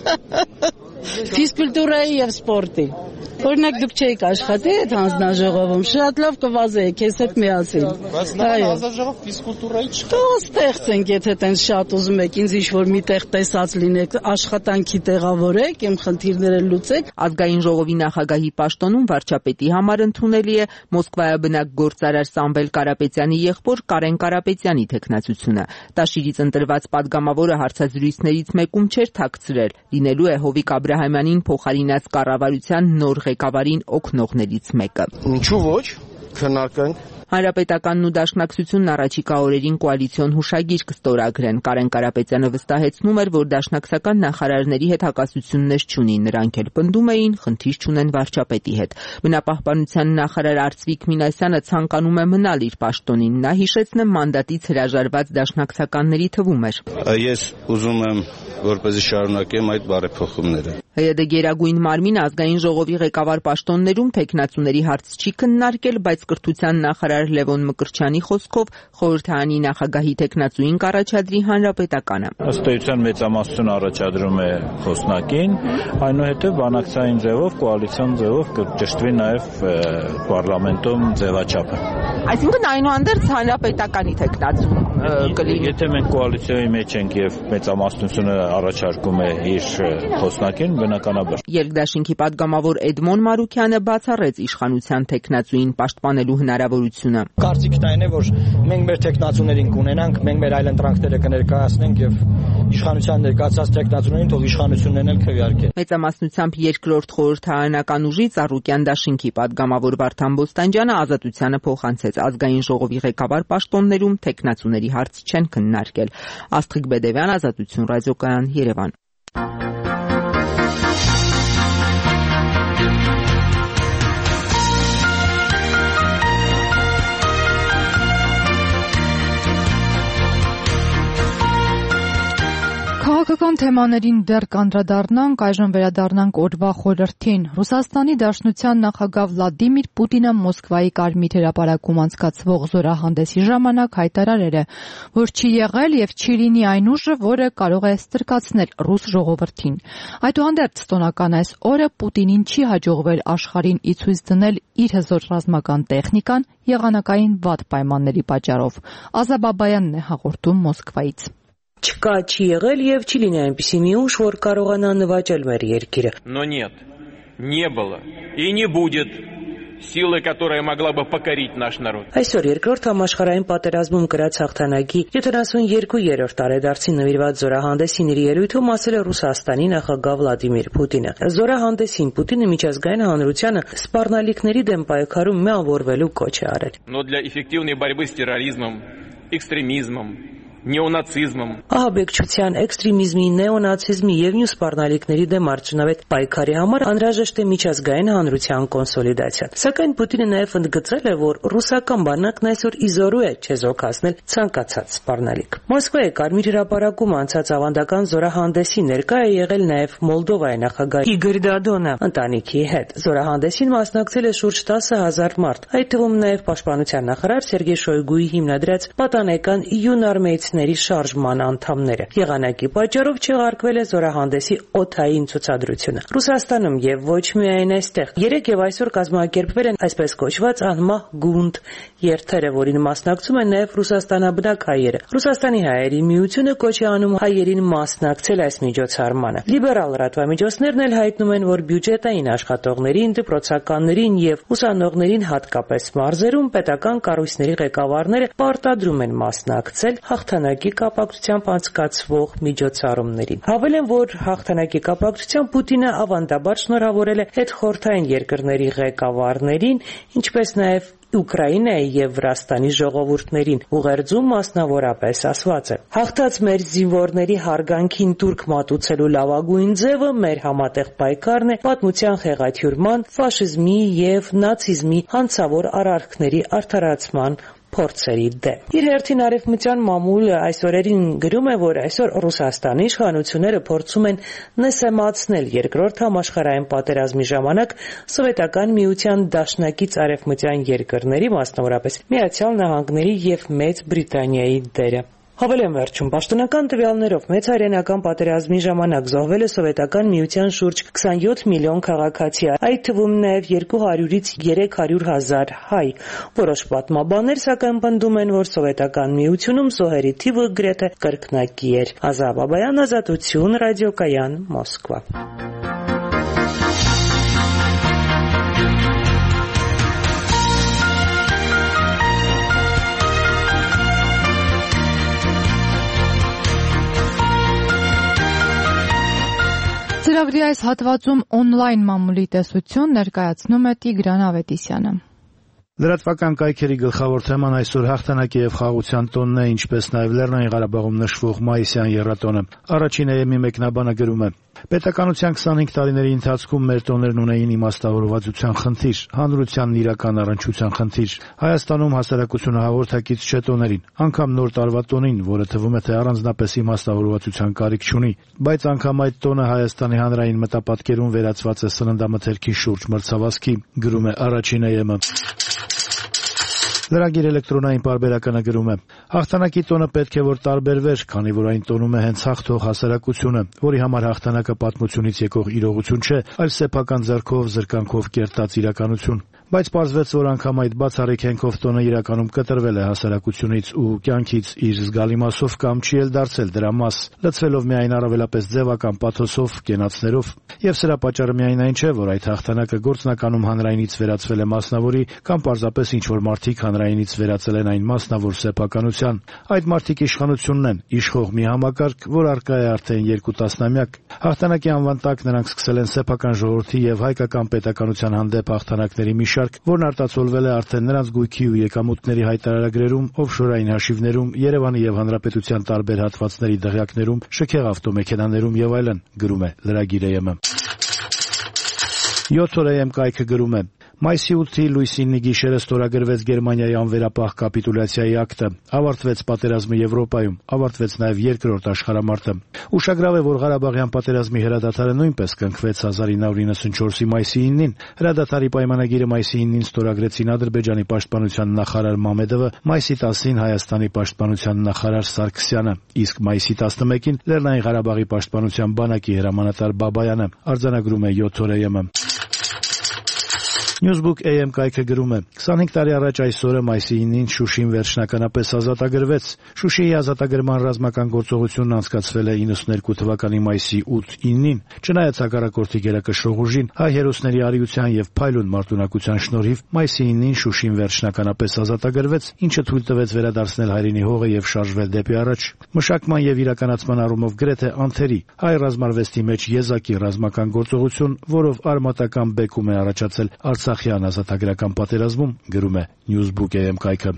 Ֆիզկուլտուրայի եւ սպորտի։ Օրինակ դուք չեք աշխատի այդ հանձնաժողովում, շատ լավ կվազեիք, քեզ հետ միասին։ Բայց նա հանձնաժողով ֆիզկուլտուրայի չի։ Թող ստեղծենք, եթե տենց շատ ուզում եք, ինձ ինչ-որ միտեղ տեսած լինեք, աշխատանքի տեղավորեք, իմ խնդիրները լուծեք։ Ազգային ժողովի նախագահի պաշտոնում վարչապետի համար ընդունելի է Մոսկվայաբնակ գործարար Սամվել Կարապետյանի եղբոր Կարեն Կարապետյանի թեկնածությունը։ Տաշիրից ընտրված падգամավորը հարցազրույցներից մեկում չէր թաքցրել, լինելու է Հովիկ Աբրահամյանին փոխարինած կառավարության նոր ղեկավարին օգնողներից մեկը։ Ինչու ոչ, քննարկենք։ Հանրապետականն ու Դաշնակցությունն առաջիկա օրերին կոալիցիոն հուշագիր կստորագրեն։ Կարեն Կարապետյանը վստահեցնում էր, որ դաշնակցական նախարարների հետ հակասություններ չունի, նրանք էլ պնդում էին, խնդիր չունեն վարչապետի հետ։ Բնապահպանության նախարար Արծվիկ Մինասյանը ցանկանում է մնալ իր պաշտոնին, նա հիշեցնեմ մանդատից հրաժարված դաշնակցականների թվում էր։ Ես ուզում եմ որպեսզի շարունակեմ այդ բարեփոխումները։ ՀՅԴ Գերագույն մարմինը ազգային ժողովի ղեկավար պաշտոններում թեկնածուների հարց չի քննարկել, բայց կրթության նախարար Լևոն Մկրտչյանի խոսքով խորհրդարանի նախագահի թեկնածուին կառաջադրի Հանրապետականը։ Ըստ էության մեծամասնություն առաջադրում է խոսնակին, այնուհետև բանակցային ձևով, կոալիցիոն ձևով կճշտվի նաև պարլամենտում ձևաչափը։ Այսինքն այնուհանդերձ Հանրապետականի թեկնածուն կլինի։ Եթե մենք կոալիցիայի մեջ ենք եւ մեծամասնությունը առաջարկում է իր խոսնակին, բնականաբար։ Երկդաշինքի падգամավոր Էդմոն Մարուկյանը բացառեց իշխանության թեկնածուին պաշտպանելու հնարավորությունը։ Կարծիքն այն է, որ մենք մեր թեկնածուներին կունենանք, մենք մեր այլընտրանքները կներկայացնենք եւ իշխանության ներկայացած թեկնածուներին թող իշխանություններն էլ քվեարկեն։ Մեծամասնությամբ երկրորդ խորհրդարանական ուժի Ծառուկյան դաշինքի падգամավոր Վարդան Բոստանջյանը Ազատությանը փոխանցեց ազգային ժողովի ղեկավար պաշտոններում թեկնածուների հարց չեն քննարկել։ Աստղիկ Բեդևյան, Ազատություն ռադիոկայան, Երևան։ Քաղաքական թեմաներին դեռ կանդրադառնանք, այժմ վերադառնանք օրվա խորհրդին։ Ռուսաստանի Դաշնության նախագահ Վլադիմիր Պուտինը Մոսկվայի Կարմիր հրապարակում անցկացվող զորահանդեսի ժամանակ հայտարարել է, որ չի եղել եւ չի լինի այն ուժը, որը կարող է ստրկացնել ռուս ժողովրդին։ Այդուհանդերձ տոնական այս օրը Պուտինին չի հաջողվել աշխարհին ի ցույց դնել իր հզոր ռազմական տեխնիկան եղանակային վատ պայմանների պատճառով։ Ազա Բաբայանն է հաղորդում Մոսկվայից։ Չկա, չի եղել եւ չի լինի այնպիսի մի ուժ, որ կարողանա նվաճել մեր երկիրը։ Но нет, не было и не будет силы, которая могла бы покорить наш народ. Այսօր երկրորդ համաշխարհային պատերազմում կրած հաղթանակի յոթանասունյոթ տարեդարձին նվիրված զորահանդեսին իր ելույթում ասել է Ռուսաստանի նախագահ Վլադիմիր Պուտինը։ Զորահանդեսին Պուտինը միջազգային հանրությանը սպառնալիքների դեմ պայքարում միավորվելու կոչ է արել։ Но для эффективной борьбы с терроризмом, экстремизмом, նեոնացիզմում, ահաբեկչության, էքստրեմիզմի, նեոնացիզմի եւ մյուս սպառնալիքների դեմ արդյունավետ պայքարի համար անհրաժեշտ է միջազգային հանրության կոնսոլիդացիա։ Սակայն Պուտինը նաեւ ընդգծել է, որ ռուսական բանակն այսօր իզորու է չեզոքացնել ցանկացած սպառնալիք։ Մոսկվայի Կարմիր հրապարակում անցած ավանդական զորահանդեսի ներկա է եղել նաեւ Մոլդովայի նախագահ Իգոր Դադոնը ընտանիքի հետ։ Զորահանդեսին մասնակցել է շուրջ տասը հազար մարդ, այդ թվում նաեւ պաշտպանության նախարար Սերգեյ Շոյգուի հիմնադրած պատանեկան յունարմեյցների շարժման անդամները։ Եղանակի պատճառով չեղարկվել է զորահանդեսի օդային ցուցադրությունը։ Ռուսաստանում եւ ոչ միայն այստեղ երեք եւ այսօր կազմակերպվել են այսպես կոչված անմահ գունդ երթերը, որին մասնակցում են նաեւ ռուսաստանաբնակ հայերը։ Ռուսաստանի հայերի միությունը կոչ է անում հայերին մասնակցել այս միջոցառմանը։ Լիբերալ լրատվամիջոցներն էլ հայտնում են, որ բյուջետային աշխատողներին, դպրոցականներին եւ ուսանողներին հատկապես մարզերում պետական կառույցների ղեկավարները պարտադրում են մասնակցել հաղթանակի կապակցությամբ անցկացվող միջոցառումներին։ Հավելեն, որ հաղթանակի կապակցությամբ Պուտինը ավանդաբար շնորհավորել է հետխորհրդային երկրների ղեկավարներին, ինչպես նաև Ուկրաինայի եւ Վրաստանի ժողովուրդներին ուղերձում մասնավորապես ասված է. Հաղթած մեր զինվորների հարգանքին տուրք մատուցելու լավագույն ձևը մեր համատեղ պայքարն է պատմության խեղաթյուրման, ֆաշիզմի եւ նացիզմի հանցավոր արարքների արդարացման փորձերի դեմ։ Իր հերթին արևմտյան մամուլը այս օրերին գրում է, որ այսօր Ռուսաստանի իշխանությունները փորձում են նսեմացնել երկրորդ համաշխարհային պատերազմի ժամանակ Սովետական միության դաշնակից արևմտյան երկրների, մասնավորապես Միացյալ Նահանգների եւ Մեծ Բրիտանիայի դերը։ Հավելեմ վերջում, պաշտոնական տվյալներով մեծ հայրենական պատերազմի ժամանակ զոհվել է Սովետական միության շուրջ քսանյոթ միլիոն քաղաքացի, այդ թվում նաև երկու հարյուրից երեք հարյուր հազար հայ։ Որոշ պատմաբաններ սակայն պնդում են, որ Սովետական միությունում զոհերի թիվը գրեթե կրկնակի էր։ Ազա Բաբայան, Ազատություն, ռադիոկայան, Մոսկվա։ Ծրագրի այս հատվածում օնլայն մամուլի տեսություն ներկայացնում է Տիգրան Ավետիսյանը։ Լրատվական կայքերի գլխավոր թեման այսօր հաղթանակի եւ խաղաղության տոնն է, ինչպես նաեւ Լեռնային Ղարաբաղում նշվող մայիսյան եռատոնը։ Առաջին էեմի մեկնաբանը գրում է. Պետականության քսանհինգ տարիների ընթացքում մեր տոներն ունեին իմաստավորվածության խնդիր, հանրությանն իրական առնչության խնդիր։ Հայաստանում հասարակությունը հաղորդակից չէ տոներին, անգամ նոր տարվա տոնին, որը թվում է թե առանձնապես իմաստավորվածության կարիք չունի, բայց անգամ այդ տոնը Հայաստանի հանրային մտապատկերում վերածված է սննդամթերքի շուրջ մրցավազքի, գրում է առաջին էեմը։ Լրագիր էլեկտրոնային պարբերականը գրում է. Հաղթանակի տոնը պետք է որ տարբերվեր, քանի որ այն տոնում է հենց հաղթող հասարակությունը, որի համար հաղթանակը պատմությունից եկող իրողություն չէ, այլ սեփական ձեռքով, զրկանքով կերտած իրականություն։ Բայց պարզվեց, որ անգամ այդ բացառիկ հենքով տոնը իրականում կտրվել է հասարակությունից ու կյանքից իր զգալի մասով կամ չի էլ դարձել դրա մաս, լցվելով միայն առավելապես ձևական պաթոսով, կենացներով, եւ սրա պատճառը միայն այն չէ, որ այդ հաղթանակը գործնականում հանրայինից վերածվել է մասնավորի կամ պարզապես ինչ-որ մարդիկ հանրայինից վերածել են այն մասնավոր սեփականության։ Այդ մարդիկ իշխանությունն են, իշխող մի համակարգ, որ առկա է արդեն երկու տասնամյակ։ Հաղթանակի անվան տակ նրանք սկսել են սեփական ժողովրդի եւ հայկական պետականության հանդեպ հաղթանակների մի շարք, որն արտացոլվել է արդեն նրանց գույքի ու եկամուտների հայտարարագրերում, օֆշորային հաշիվներում, Երևանի եւ Հանրապետության տարբեր հատվածների դղյակներում, շքեղ ավտոմեքենաներում եւ այլն, գրում է լրագիր էեմը։ յոթ օր էեմ կայքը գրում է. Մայիսի ութի լույսինի գիշերը ստորագրվեց Գերմանիայի անվերապահ կապիտուլյացիայի ակտը, ավարտվեց պատերազմը Եվրոպայում, ավարտվեց նաև երկրորդ աշխարհամարտը։ Ուշագրավ է, որ Ղարաբաղյան պատերազմի հրադադարը նույնպես կնքվեց հազար ինը հարյուր իննսունչորսի մայիսի իննին։ Հրադադարի պայմանագիրը մայիսի իննին ստորագրեցին Ադրբեջանի պաշտպանության նախարար Մամեդովը, մայիսի տասին Հայաստանի պաշտպանության նախարար Սարգսյանը, իսկ մայիսի տասնմեկին Լեռնային Ղարաբաղի պաշտպանության բանակի հրամանատար Բաբայանը, արձանագրում է յոթ օր էեմը։ Newsbook A M կայքը գրում է. քսանհինգ տարի առաջ այս օրը մայիսի ինին Շուշին վերջնականապես ազատագրվեց։ Շուշիի ազատագրման ռազմական գործողությունն անցկացվել է իննսուններկու թվականի մայիսի ութ-ինին։ Չնայած հակառակորդի գերակշռող ուժին, հայ հերոսների արիության եւ փայլուն մարտունակության շնորհիվ մայիսի ինին Շուշին վերջնականապես ազատագրվեց, ինչը թույլ տվեց վերադարձնել հայրենի հողը եւ շարժվել դեպի առաջ։ Մշակման եւ իրականացման առումով գրեթե անթերի հայ ռազմարվեստի մեջ եզակի ռազմական գործողություն, որով արմատական բեկում է առաջացել Արցախյան ազատագրական պատերազմում, գրում է Newsbook A M կայքը։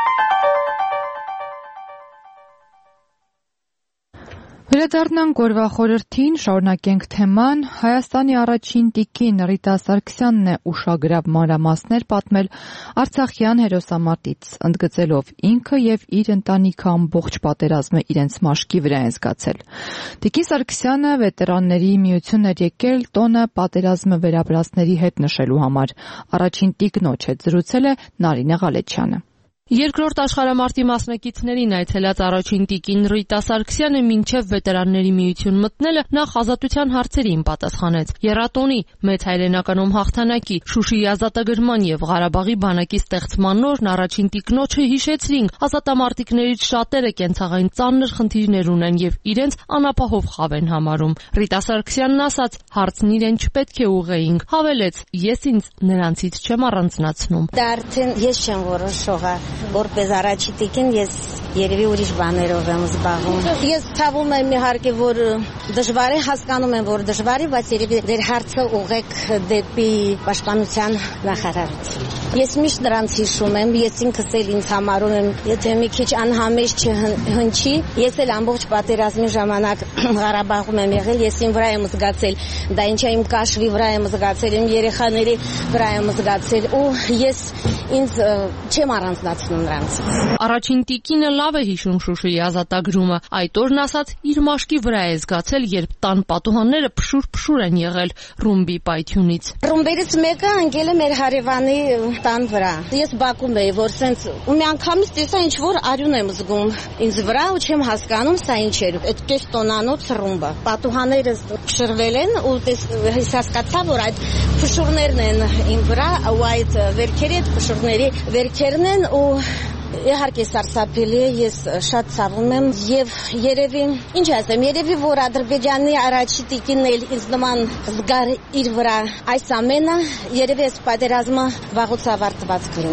Վերադառնանք օրվա խորհրդին, շարունակենք թեման։ Հայաստանի առաջին տիկին Ռիտա Սարգսյանն է ուշագրավ մանրամասներ պատմել Արցախյան հերոսամարտից, ընդգծելով ինքը եւ իր ընտանիքը ամբողջ պատերազմը իրենց մաշկի վրա են զգացել։ Տիկին Սարգսյանը վետերանների միություն էր եկել տոնը պատերազմը վերապրածների հետ նշելու համար։ Առաջին տիկնոջ հետ զրուցել է Նարինե Ղալեչյանը։ Երկրորդ աշխարհամարտի մասնակիցներին այցելած առաջին տիկին Ռիտա Սարգսյանը մինչև վետերանների միություն մտնելը նախ ազատության հարցերին պատասխանեց։ Եռատոնի, մեծ հայրենականում հաղթանակի, Շուշիի ազատագրման եւ Ղարաբաղի բանակի ստեղծման օրն առաջին տիկնոջը հիշեցրին, ազատամարտիկներից շատերը կենցաղային ծանր խնդիրներ ունեն եւ իրենց անապահով խավ են համարում։ Ռիտա Սարգսյանն ասաց, հարցն իրեն չպետք է ուղղեինք, հավելեց, ես ինձ նրանցից չեմ առանձնացնում։ Դա արդեն ես չեմ որոշողա որպես առաջի տիկին ես երևի ուրիշ բաներով եմ զբաղվում։ Ես ցավում եմ իհարկե, որ դժվար է, հասկանում եմ, որ դժվար է, բայց երևի դեր հարցը ուղեք դեպի պաշտպանության նախարարություն։ Ես միշտ նրանց հիշում եմ, ես ինքս էլ ինձ համարում եմ, եթե մի քիչ անհամեջ չհնչի, ես էլ ամբողջ պատերազմի ժամանակ Ղարաբաղում եմ եղել, ես իմ վրա եմ զգացել, դա ինչա իմ կաշվի վրա եմ զգացել, իմ երեխաների վրա եմ զգացել ու ես ինձ չեմ առանձնացնում նրանցից։ Առաջին տիկինը լավ է հիշում Շուշիի ազատագրումը, այդ օրն ասաց իր մաշկի վրա է զգացել, երբ տան պատուհանները փշուր-փշուր են եղել ռումբի պայթյունից։ Ռումբերից մեկը ընկել է մեր հարևանի տան վրա։ Ես Բաքում էի, որ սենց ու մի անգամից տեսա ինչ որ արյուն եմ զգում ինձ վրա ու չեմ հասկանում սա ինչ էր։ Այդ կես տոնանոց ռումբը։ Պատուհանները փշրվել են ու հասկացա, որ այդ փշուրներն են իմ վրա ու այդ վերքերի այդ փշուրների վերքերն են ու իհարկե սարսափելի է, ես շատ ցավում եմ եւ երևի ինչ ասեմ, երևի որ Ադրբեջանի առաջի տիկինն էլ ինձ նման զգար իր վրա այս ամենը, երևի այս պատերազմը վաղուց ավարտված կլիներ։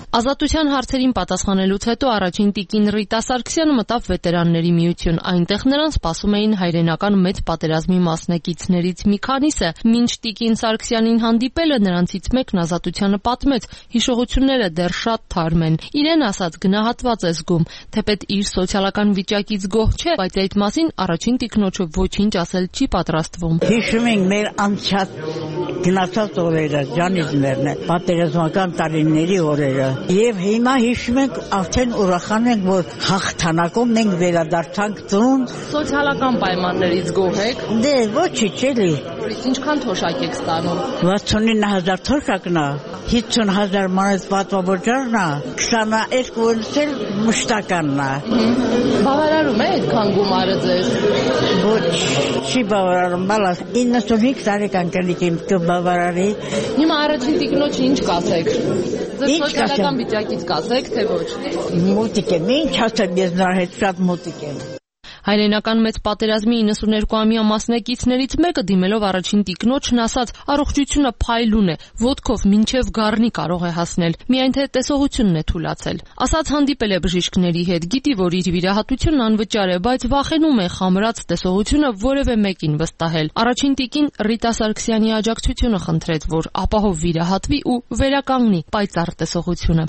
Ազատության հարցերին պատասխանելուց հետո առաջին տիկին Ռիտա Սարգսյանը մտավ վետերանների միություն։ Այնտեղ նրան սպասում էին հայրենական մեծ պատերազմի մասնակիցներից մի քանիսը։ Մինչ տիկին Սարգսյանին հանդիպելը նրանցից մեկն Ազատությանը պատմեց. հիշողությունները դեռ շատ թարմ են։ Իրեն ասած գնահատված է զգում, թեպետ իր սոցիալական վիճակից գոհ չէ, բայց այդ մասին առաջին տիկնոջը ոչինչ ասել չի պատրաստվում։ Հիշում ենք մեր անցած գնացած օրերը, ջանիզներն են, պատերազմական տարիների օրերը։ Եվ հիմա հիշում ենք, արդեն ուրախան ենք, որ հաղթանակում մենք վերադարձանք ծնուն։ Սոցիալական պայմաններից գոհ եք։ Դե ոչինչ էլի։ Ինչքան թոշակ եք ստանում։ վաթսունինը հազար թոշակն է, հիսուն հազար մանետ պատվաբաժարն է, քսաներկու էլ մշտականն է։ Բավարարում է այդքան գումարը ձեզ։ Ոչ, չի բավարարում, բալաս իննսունհինգ տարեկան կնիկ իմ կբավարարի։ Հիմա առաջին տիկնոջը ինչ կասեք։ Ձեզ սոցիալական վիճակից կասեք, թե ոչ։ Մոտիկ եմ, ինչ ասեմ, ես նրա հետ շատ մոտիկ եմ։ Հայրենական մեծ պատերազմի իննսուներկուամյա մասնակիցներից մեկը դիմելով առաջին տիկնոջն ասաց. առողջությունը փայլուն է, ոտքով մինչև գառնի կարող է հասնել, միայն թե տեսողությունն է թուլացել։ Ասաց հանդիպել է բժիշկների հետ, գիտի, որ իր վիրահատությունն անվճար է, բայց վախենում է խամրած տեսողությունը որևէ մեկին վստահել։ Առաջին տիկին Ռիտա Սարգսյանի աջակցությունը խնդրեց, որ ապահով վիրահատվի ու վերականգնի պայծառ տեսողությունը։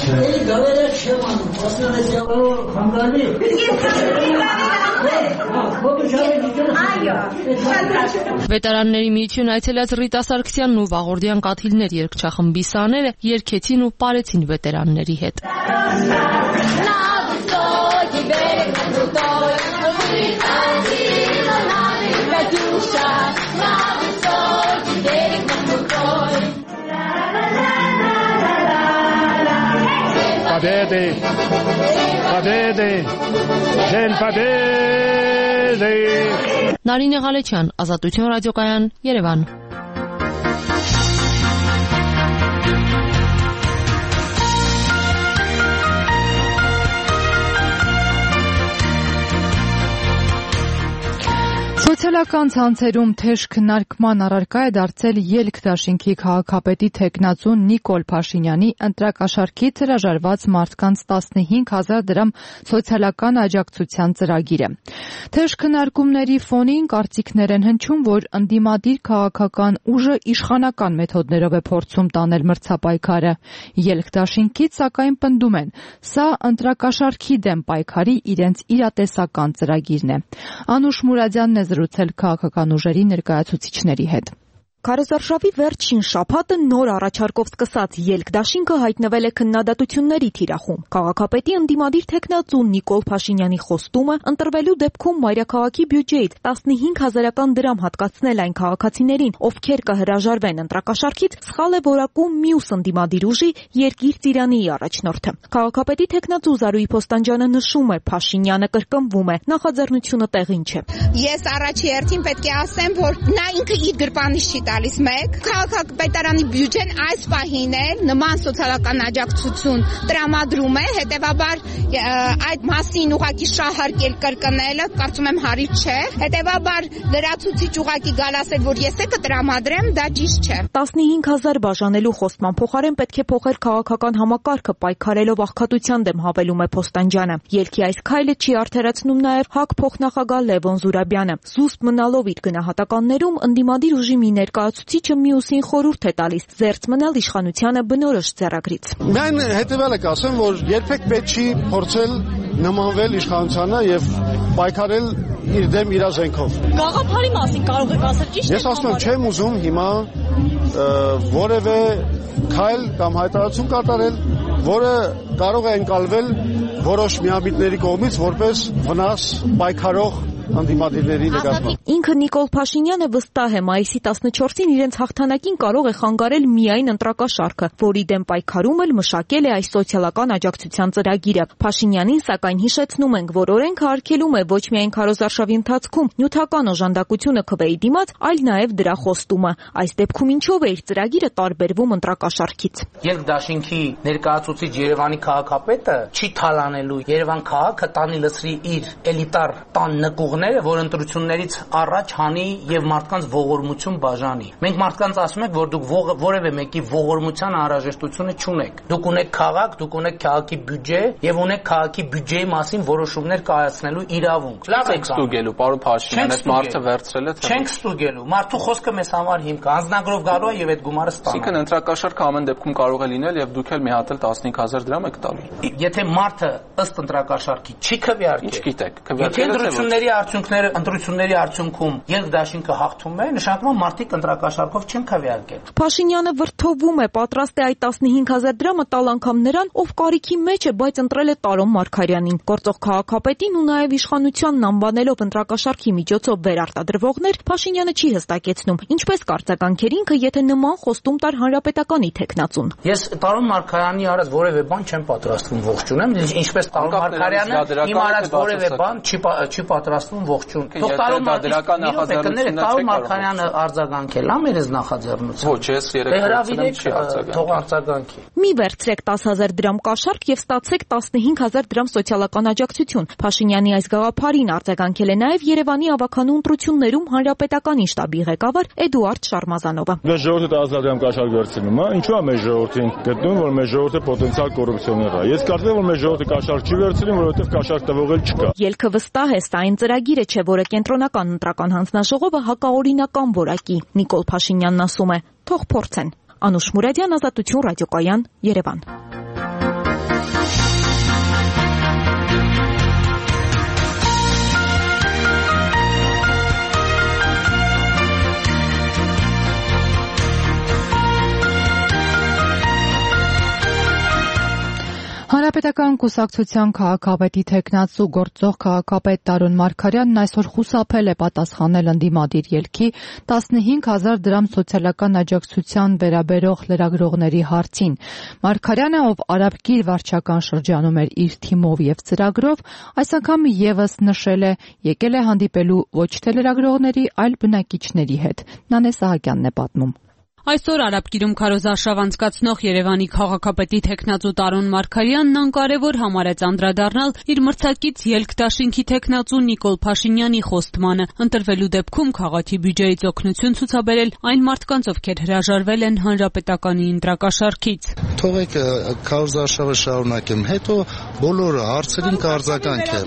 Վետերանների միություն այցելած Ռիտա Սարգսյանն ու Վաղորդյան Կաթիլներ երգչախմբի սաները երգեցին ու պարեցին վետերանների հետ։ Победы! Победы! День Победы! Նարինե Ղալեչյան, Ազատություն ռադիոկայան, Երևան։ Սոցիալական ցանցերում թեժ քննարկման առարկա է դարձել ելք դաշինքի քաղաքապետի թեկնածու Նիկոլ Փաշինյանի ընտրակաշառքից հրաժարված մարդկանց տասնհինգ հազար դրամ սոցիալական աջակցության ծրագիրը։ Թեժ քննարկումների ֆոնին կարծիքներ են հնչում, որ ընդդիմադիր քաղաքական ուժը իշխանական մեթոդներով է փորձում տանել մրցապայքարը։ Ելք դաշինքից սակայն պնդում են, սա ընտրակաշառքի դեմ պայքարի իրենց իրատեսական ծրագիրն է։ Անուշ Մուրադյանն է զրուցել քաղաքական ուժերի ներկայացուցիչների հետ։ Քարոզարշավի վերջին շաբաթը նոր առաջարկով սկսած ելք դաշինքը հայտնվել է քննադատությունների թիրախում։ Քաղաքապետի ընդդիմադիր թեկնածու Նիկոլ Փաշինյանի խոստումը ընտրվելու դեպքում մայրաքաղաքի բյուջեից տասնհինգ հազարական դրամ հատկացնել այն քաղաքացիներին, ովքեր կհրաժարվեն ընտրակաշառքից, սխալ է որակում մյուս ընդդիմադիր ուժի Երկիր Ծիրանի առաջնորդը։ Քաղաքապետի թեկնածու Զարուհի Փոստանջյանը նշում է, Փաշինյանը կրկնվում է, նախաձեռնությունը տեղին չէ։ Ես առաջի հերթին պետք է ասեմ, որ նա ինքը իր գրպանիշ տալիս մեկ քաղաքապետարանի բյուջեն այս պահին է նման սոցիալական աջակցություն տրամադրում է, հետևաբար այդ մասին ուղղակի շահարկել կրկնելը կարծում եմ հարիր չէ, հետևաբար լրացուցիչ ուղղակի գալ ասել, որ ես է կտրամադրեմ, դա ճիշտ չէ։ տասնհինգ հազար բաժանելու խոստման փոխարեն պետք է փոխել քաղաքական համակարգը, պայքարելով աղքատության դեմ, հավելում է Փոստանջյանը։ Ելքի այս քայլը չի արդարացնում նաև ՀԱԿ փոխնախագահ Լևոն Զուրաբյանը։ Զուսպ մնալով իր գնահատականներում ընդդիմադիր ուժի մի ներկայացուցիչը մյուսին խորհուրդ է տալիս զերծ մնալ իշխանությանը բնորոշ ձեռագրից։ Միայն հետևյալը կասեմ, որ երբեք պետք չի փորձել նմանվել իշխանությանը եւ պայքարել իր դեմ իր զենքով։ Գաղափարի մասին կարող եք ասել ճիշտ է։ Ես ասում եմ, չեմ ուզում հիմա որևէ քայլ կամ հայտարարություն կատարել, որը կարող է ընկալվել որոշ միամիտների կողմից որպես վնաս պայքարող անդիմադիրների նկատմամբ։ Ինքը Նիկոլ Փաշինյանը վստահ է, մայիսի տասնչորսին իրենց հաղթանակին կարող է խանգարել միայն ընտրակաշառքը, որի դեմ պայքարում էլ մշակել է այս սոցիալական աջակցության ծրագիրը։ Փաշինյանին սակայն հիշեցնում ենք, որ օրենքը արգելում է ոչ միայն քարոզարշավի ընթացքում նյութական օժանդակությունը քվեի դիմաց, այլ նաև դրա խոստումը։ Այս դեպքում ինչով է իր ծրագիրը տարբերվում ընտրակաշառքից։ Ելք դաշինքի ներկայացուցիչ Երևանի քաղաքապետը չի թալանելու Երևան քաղաքը տանի լցրի իր էլիտար տան նկուղ ընտրողները, որ ընտրություններից առաջ հանի եւ մարդկանց ողորմություն բաժանի։ Մենք մարդկանց ասում ենք, որ դուք որևէ մեկի ողորմության անհրաժեշտությունը չունեք։ Դուք ունեք քաղաք, դուք ունեք քաղաքի բյուջե եւ ունեք քաղաքի բյուջեի մասին որոշումներ կայացնելու իրավունք։ Լավ եք ստուգելու, պարոն Փաշինյան, այդ մարդը վերցրել է թե։ Չենք ստուգելու։ Մարդու խոսքը մեզ համար հիմք է, անձնագրով գալու է եւ այդ գումարը ստանալու։ Այսինքն ընտրակաշառքը ամեն դեպքում կարող է լինել եւ դուք էլ մի հատ էլ տասնհինգ հազար դրամ եք տալու։ Եթե մարդը ըստ ընտրակաշառքի չի քվեարկել, ինչ գիտեք, քվեարկել ընտրությունների արդյունքները, ընտրությունների արդյունքում ելքդաշինքը հաղթում է, նշանակում է մարդիկ ընտրակաշառքով չեն քվեարկել։ Փաշինյանը վրդովում է, պատրաստ է այդ տասնհինգ հազար դրամը տալ անգամ նրան, ով կարիքի մեջ է, բայց ընտրել է Տարոն Մարգարյանին։ Գործող քաղաքապետին ու նաև իշխանությանն անվանելով ընտրակաշառքի միջոցով վերարտադրվողներ, Փաշինյանը չի հստակեցնում, ինչպես կարձականքեր ինքը, եթե նման խոստում տար հանրապետականի թեկնածուն։ Ես Տարոն Մարգարյանի արած որևէ բան չեմ պատրաստվում ողջունեմ, ինչպես Տարոն Մարգարյանը իմ արած որևէ բան չի չի պատրաստվում ողջուն։ Թող Տարոն Մարգարյանը Տարոն Մարգարյանը արձագանքել է մեր նախաձեռնությունը։ Ոչ, ես երեք չի թող արձագանքի։ Մի վերցրեք տասը հազար դրամ կաշառք եւ ստացեք տասնհինգ հազար դրամ սոցիալական աջակցություն։ Փաշինյանի այս գաղափարին արձագանքել է նաև Երևանի ավականու ընտրություններում հանրապետականի շտաբի ղեկավար Էդուարդ Շարմազանովը։ Մեր ժողովուրդը տասը հազար դրամ կաշառք վերցնում է, ինչու է մեր ժողովրդին գտնում, որ մեր ժողովուրդը պոտենցիալ կոռուպցիոներ է։ Ես կարծում եմ, որ մեր ժողովուրդը կաշառք չի վերցնում, որովհետեւ կաշառք տվող էլ չկա։ Ելքը վստահ է, սա այն ծրագիրը չէ, որը կենտրոնական ընտրական հանձնաժողովը հակաօրինական որակի։ Նիկոլ Փաշինյանն ասում է. թող փորձեն։ Անուշ Մուրադյան, Ազատություն, Ռադիոկայան, Երևան։ Հանրապետական կուսակցության քաղաքապետի թեկնածու գործող քաղաքապետ Տարոն Մարգարյանն այսօր խուսափել է պատասխանել ընդդիմադիր ելքի տասնհինգ հազար դրամ սոցիալական աջակցության վերաբերող լրագրողների հարցին։ Մարգարյանը, ով Արաբկիր վարչական շրջանում էր իր թիմով եւ ծրագրով, այս անգամ եւս նշել է, եկել է հանդիպելու ոչ թե լրագրողների, այլ բնակիչների հետ։ Նանե Սահակյանն է պատմում։ Այսօր Արաբկիրում քարոզարշավ անցկացնող Երևանի քաղաքապետի թեկնածու Տարոն Մարգարյանն անկարևոր համարեց անդրադառնալ իր մրցակից ելքդաշինքի թեկնածու Նիկոլ Փաշինյանի խոստմանը, ընտրվելու դեպքում քաղաքի բյուջեից օգնություն ցուցաբերել այն մարդկանց, ովքեր հրաժարվել են հանրապետականի ընտրակաշառքից։ Թողեք քարոզարշավը շարունակեմ, հետո բոլոր հարցերին կարձականքեմ։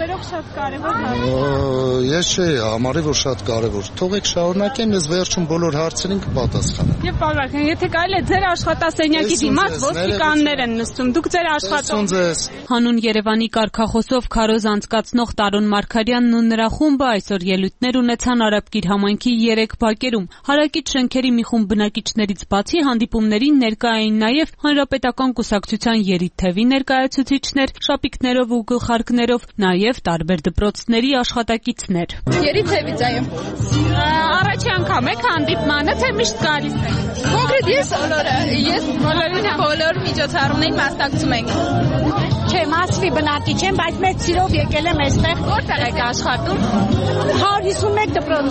Ես չէ, համարի որ շատ կարևոր։ Թողեք շարունակեմ, ես վերջում բոլոր հարցերին կպատասխանեմ։ Պարոն, եթե կարելի է ձեր աշխատասենյակի դիմաց ոստիկաններ են նստում, դուք ձեր աշխատող։ Հանուն Երևանի կարգախոսով քարոզ անցկացնող Տարոն Մարգարյանն ու նրա խումբը այսօր ելույթներ ունեցան Արաբկիր համայնքի երեք բակերում։ Հարակից շենքերի մի խումբ բնակիչներից բացի հանդիպումներին ներկա էին նաև հանրապետական կուսակցության երիթևի ներկայացուցիչներ, շապիկներով ու գլխարկներով, նաև տարբեր դպրոցների աշխատակիցներ։ Երիթևից այո։ Առաջի անգամ եք հանդիպմանը, թե միշտ գալիս եք։ Կոնկրետ ես բոլորը, ես բոլորին բոլոր միջոցառումներին մասնակցում ենք։ Չէ, մասվի բնակիչ եմ, բայց մեծ սիրով եկել եմ այստեղ։ Որտեղ եք աշխատում։ հարյուր հիսունմեկ դպրոց։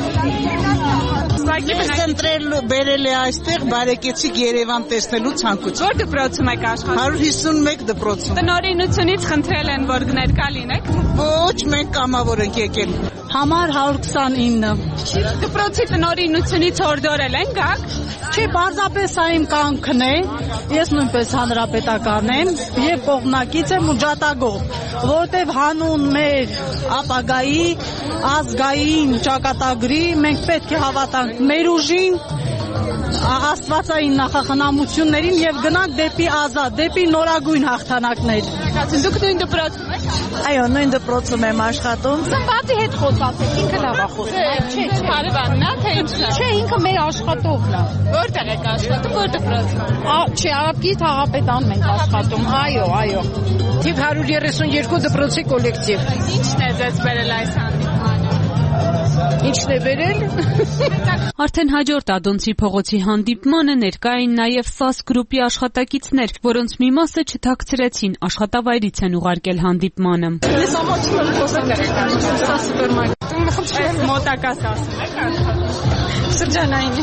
Ես ընտրել բերել է այստեղ բարեկեցիկ Երևան տեսնելու ցանկություն։ Որ դպրոցում եք աշխատում։ հարյուր հիսունմեկ դպրոցում։ Տնօրինությունից խնդրել են, որ ներկա լինեք։ Ոչ, մենք կամավոր ենք եկել։ Համար հարյուր քսանինը։ Դպրոցի տնօրինությունից օրդորել են գաք։ Չէ, պարզապես սա իմ կամքն է։ Ես նույնպես հանրապետական եմ եւ կողմնակից եմ ու ջատագով, որտեւ հանուն մեր ապագայի ազգային ճակատագրի մենք պետք է հավատանք մեր ուժին, աստվածային նախախնամություններին եւ գնանք դեպի ազատ, դեպի նորագույն հաղթանակներ։ Դուք նույն դպրոցում եք։ Այո, նույն դպրոցում եմ աշխատում։ Սմբատի հետ խոսացեք, ինքը լավ է խոսում։ Չէ, չէ, հարևանն է, թե ինչն է։ Չէ, ինքը մեր աշխատողն է։ Որտեղ եք աշխատում, որ դպրոցում։ Չէ, Արաբկի թաղապետանում ենք աշխատում։ Այո, այո։ Թիվ հարյուր երեսունյոթ դպրոցի կոլեկտիվ։ Ինչն է ձեզ բերել այս հանդիպմանը։ Ինչն է բերել։ Արդեն հաջորդ Ադոնցի փողոցի հանդիպմանը ներկա էին նաև ՍԱՍ գրուպի աշխատակիցներ, որոնց մի մասը չթաքցրեցին, աշխատավայրից են ուղարկել հանդիպմանը։ Ես ամոթում եմ խոսել ՍԱՍ սուպերմարկետում, մոտակա ՍԱՍ-ում եք աշխատում։ Շրջանային։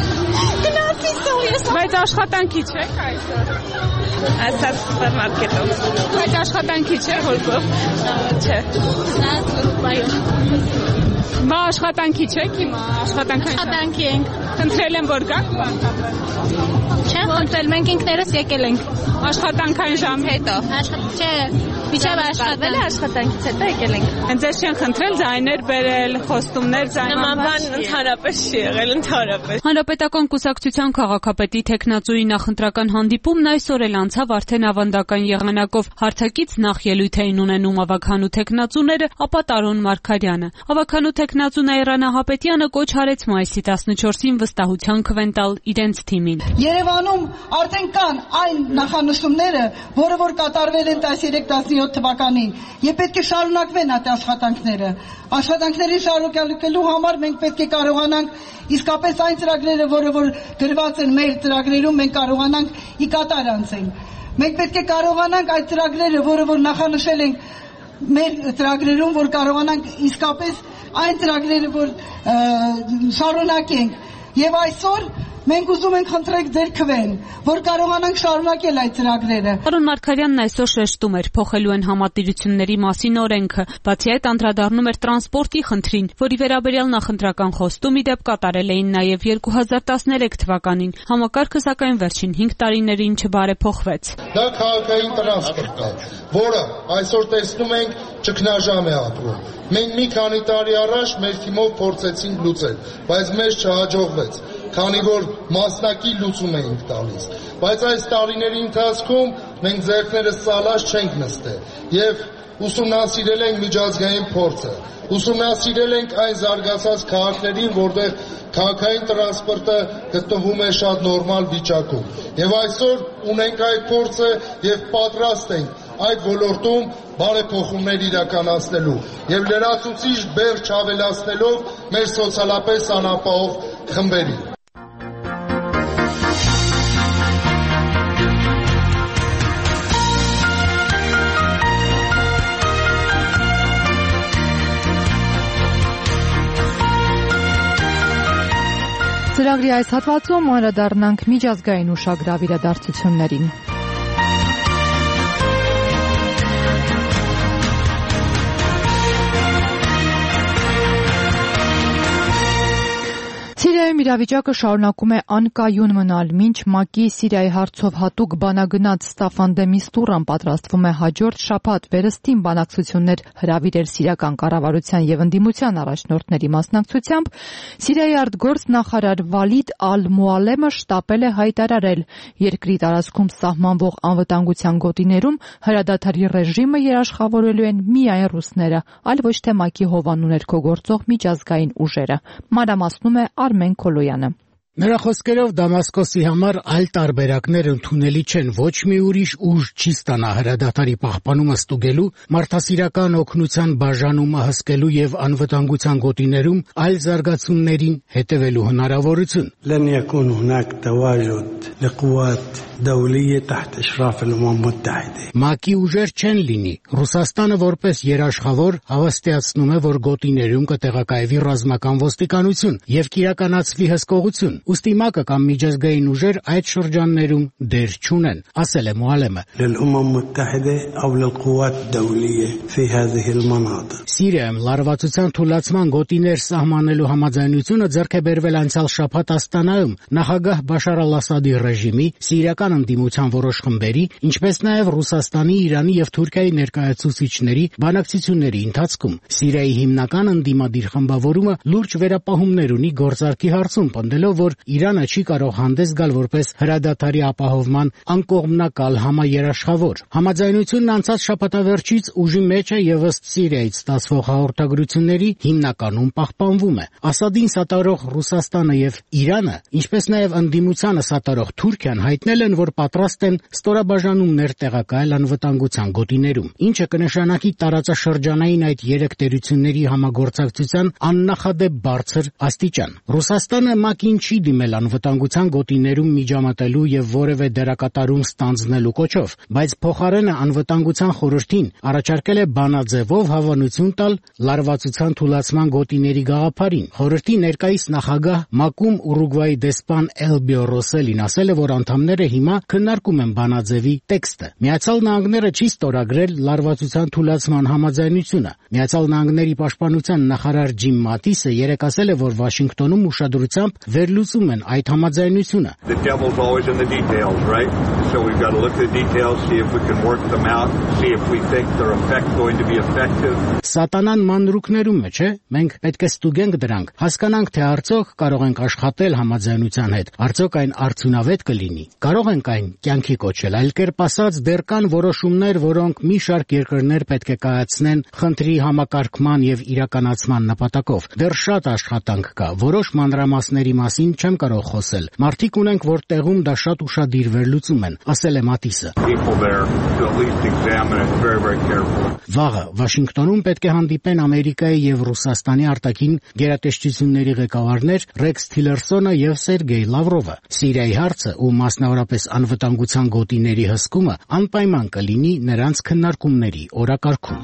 Բայց աշխատանքի չեք այսօր։ ՍԱՍ սուպերմարկետում։ Բայց աշխատանքի չէ, որ չէ։ ՍԱՍ գրուպայում։ Բա աշխատանքի չեք հիմա, աշխատանքային աշխատանքի ենք։ Խնդրել եմ որ գաք բանտաբեր։ Չէ, խնդրել մենք ինքներս եկել ենք։ Աշխատանքային ժամ հետո։ Չէ, միջև աշխատել է աշխատանքից հետո եկել ենք։ Հենց ես չեն խնդրել ձայներ բերել, խոստումներ ձայներ։ Նման բան ընդհանրապես չի եղել, ընդհանրապես։ Հանրապետական կուսակցության քաղաքապետի տեխնացուի նախընտրական հանդիպումն այսօր էլ անցավ արդեն ավանդական եղանակով։ Հարթակից նախ ելույթ էին ունենում ավագանու տեխնացուները, ապա Տարոն Մարգարյանը։ Ավագանու տեխնացու Նաիրա Նահապետյանը կոչ արեց մայիսի տասնչորսին վստահության քվեն տալ իրենց թիմին։ Երևանում արդեն կան այն նախանշումները, որը որ կատարվել են տասներեք տասնյոթ թվականին, եւ պետք է շարունակվեն այդ աշխատանքները։ Աշխատանքների շարունակելու համար մենք պետք է կարողանանք իսկապես այն ծրագրերը, որը որ գրված են մեր ծրագրերում, մենք կարողանանք ի կատար անցնել։ Մենք պետք է կարողանանք այդ ծրագրերը, որը որ նախանշել ենք մեր ծրագրերում, որ կարողանանք իսկապես այն ծրագրերը, որ շարունակենք։ Եվ այսօր մենք ուզում ենք խնդրել ձեր քվեն, որ կարողանանք շարունակել այդ ծրագրերը։ Տարոն Մարգարյանն այսօր շեշտում էր, փոխելու են համատիրությունների մասին օրենքը, բացի այդ անդրադառնում էր տրանսպորտի խնդրին, որի վերաբերյալ նախընտրական խոստում ի դեպ կատարել էին նաև երկու հազար տասներեք թվականին։ Համակարգը սակայն վերջին հինգ տարիներին չբարեփոխվեց։ Դա քաղաքային տրանսպորտ է, որը այսօր տեսնում ենք ճգնաժամ է ապրում։ Մենք մի քանի տարի առաջ մեր թիմով փորձեցինք լուծել, բայց մեզ չհաջողվեց, քանի որ մասնակի լուծում էինք տալիս, բայց այս տարիների ընթացքում մենք ձեռքներս ծալած չենք նստել եւ ուսումնասիրել ենք միջազգային փորձը, ուսումնասիրել ենք այն զարգացած քաղաքներին, որտեղ քաղաքային տրանսպորտը գտնվում է շատ նորմալ վիճակում։ Եվ այսօր ունենք այդ փորձը եւ պատրաստ ենք այդ ոլորտում բարեփոխումներ իրականացնելու եւ լրացուցիչ բերջ ավելացնելով մեր սոցիալապես անապահով խմբերին։ Ծրագրի այս հատվածում անդրադառնանք միջազգային ուշագրավ իրադարձություններին։ Սիրիայում իրավիճակը շարունակում է անկայուն մնալ, մինչ ՄԱԿ-ի Սիրիայի հարցով հատուկ բանագնաց Ստաֆան դե Միստուրան պատրաստվում է հաջորդ շաբաթ վերստին բանակցություններ հրավիրել սիրիական կառավարության եւ ընդդիմության առաջնորդների մասնակցությամբ, Սիրիայի արտգործնախարար Վալիդ Ալ-Մուալեմը շտապել է հայտարարել, երկրի տարածքում սահմանվող անվտանգության գոտիներում հրադադարի ռեժիմը երաշխավորելու են միայն ռուսները, այլ ոչ թե ՄԱԿ-ի հովանու ներքո գործող միջազգային ուժերը։ Մանրամասնում է Արմեն Քոլոյանը։ Նրա խոսքերով Դամասկոսի համար այլ տարբերակներ ընդունելի չեն, ոչ մի ուրիշ ուժ չի ստանա հրադադարի պահպանումը ստուգելու, մարդասիրական օգնության բաժանումը հսկելու եւ անվտանգության գոտիներում այլ զարգացումներին հետևելու հնարավորություն։ لن يكون هناك تواجد لقوات دولية تحت إشراف الأمم المتحدة. ՄԱԿ-ի ուժեր չեն լինի։ Ռուսաստանը որպես երաշխավոր հավաստիացնում է, որ գոտիներում կտեղակայվի ռազմական ոստիկանություն եւ կիրականացվի հսկողություն։ Ուստի ՄԱԿ-ը կամ միջազգային ուժեր այդ շրջաններում դեր չունեն, ասել է Մուալեմը։ للأمم المتحدة أو للقوات الدولية في هذه المناطق. Սիրիայում լարվածության թույլատման գոտիներ սահմանելու համաձայնությունը ձեռք է բերվել անցյալ շաբաթ Աստանայում նախագահ Բաշար Ալ-Ասադի ռեժիմի, սիրիական ընդդիմության որոշ խմբերի, ինչպես նաև Ռուսաստանի, Իրանի եւ Թուրքիայի ներկայացուցիչների բանակցությունների ընթացքում։ Սիրիայի հիմնական ընդդիմադիր խմբավորումը լուրջ վերապահումներ ունի գործարքի հարցում, պնդելով, որ Իրանը չի կարող հանդես գալ որպես հրադադարի ապահովման անկողմնակալ համաերաշխավոր։ Համաձայնությունն անցած շաբաթավերջից ուժի մեջ է եւ ըստ Սիրիայից ստացվող հաղորդագրությունների հիմնականում պահպանվում է։ Ասադին սատարող Ռուսաստանը եւ Իրանը, ինչպես նաեւ ընդդիմությանը սատարող Թուրքիան հայտնել են, որ պատրաստ են ստորաբաժանումներ տեղակայել անվտանգության գոտիներում, ինչը կնշանակի տարածաշրջանային այդ երեք տերությունների համագործակցության աննախադեպ բարձր աստիճան։ Ռուսաստանը ՄԱԿ-ին չի դիմել անվտանգության գոտիներում միջամտելու եւ որևէ դերակատարում ստանձնելու կոչով, բայց փոխարենը անվտանգության խորհրդին առաջարկել է բանաձևով հավանություն տալ լարվածության թուլացման գոտիների գաղափարին։ Խորհրդի ներկայիս նախագահ Մակում Ուրուգվայի դեսպան Էլբիո Ռոսելին ասել է, որ անդամները հիմա քննարկում են բանաձևի տեքստը։ Միացյալ Նահանգները չի ստորագրել լարվածության թուլացման համաձայնությունը։ Միացյալ Նահանգների պաշտպանության նախարար Ջիմ Մատիսը երեկ ասել է, որ Վաշինգտոնում ուշադրությամբ վերլուծում են այդ համաձայնությունը։ Սատանան մանրուքներում մեջ է, մենք պետք է ստուգենք դրանք, հասկանանք, թե արդյոք կարող ենք աշխատել համաձայնության հետ, արդյոք այն արդյունավետ կլինի, կարող ենք այն կյանքի կոչել, այլ կերպ ասած, դեռ կան որոշումներ, որոնք մի շարք երկրներ պետք է կայացնեն խնդրի համակարգման եւ իրականացման նպատակով։ Դեռ շատ աշխատանք կա, որոշ մանրամասների մասին չեմ կարող խոսել։ Մարդիկ ունենք, որ տեղում դա շատ ուշադիր վերլուծում են, ասել է Մատիսը։ Վաղը Վաշինգտոնում պետք է հանդիպեն Ամերիկայի եւ Ռուսաստանի արտաքին գերատեսչությունների ղեկավարներ Ռեքս Թիլերսոնը եւ Սերգեյ Լավրովը։ Սիրիայի հարցը ու մասնավորապես անվտանգության գոտիների հսկումը անպայման կլինի նրանց քննարկումների օրակարգում։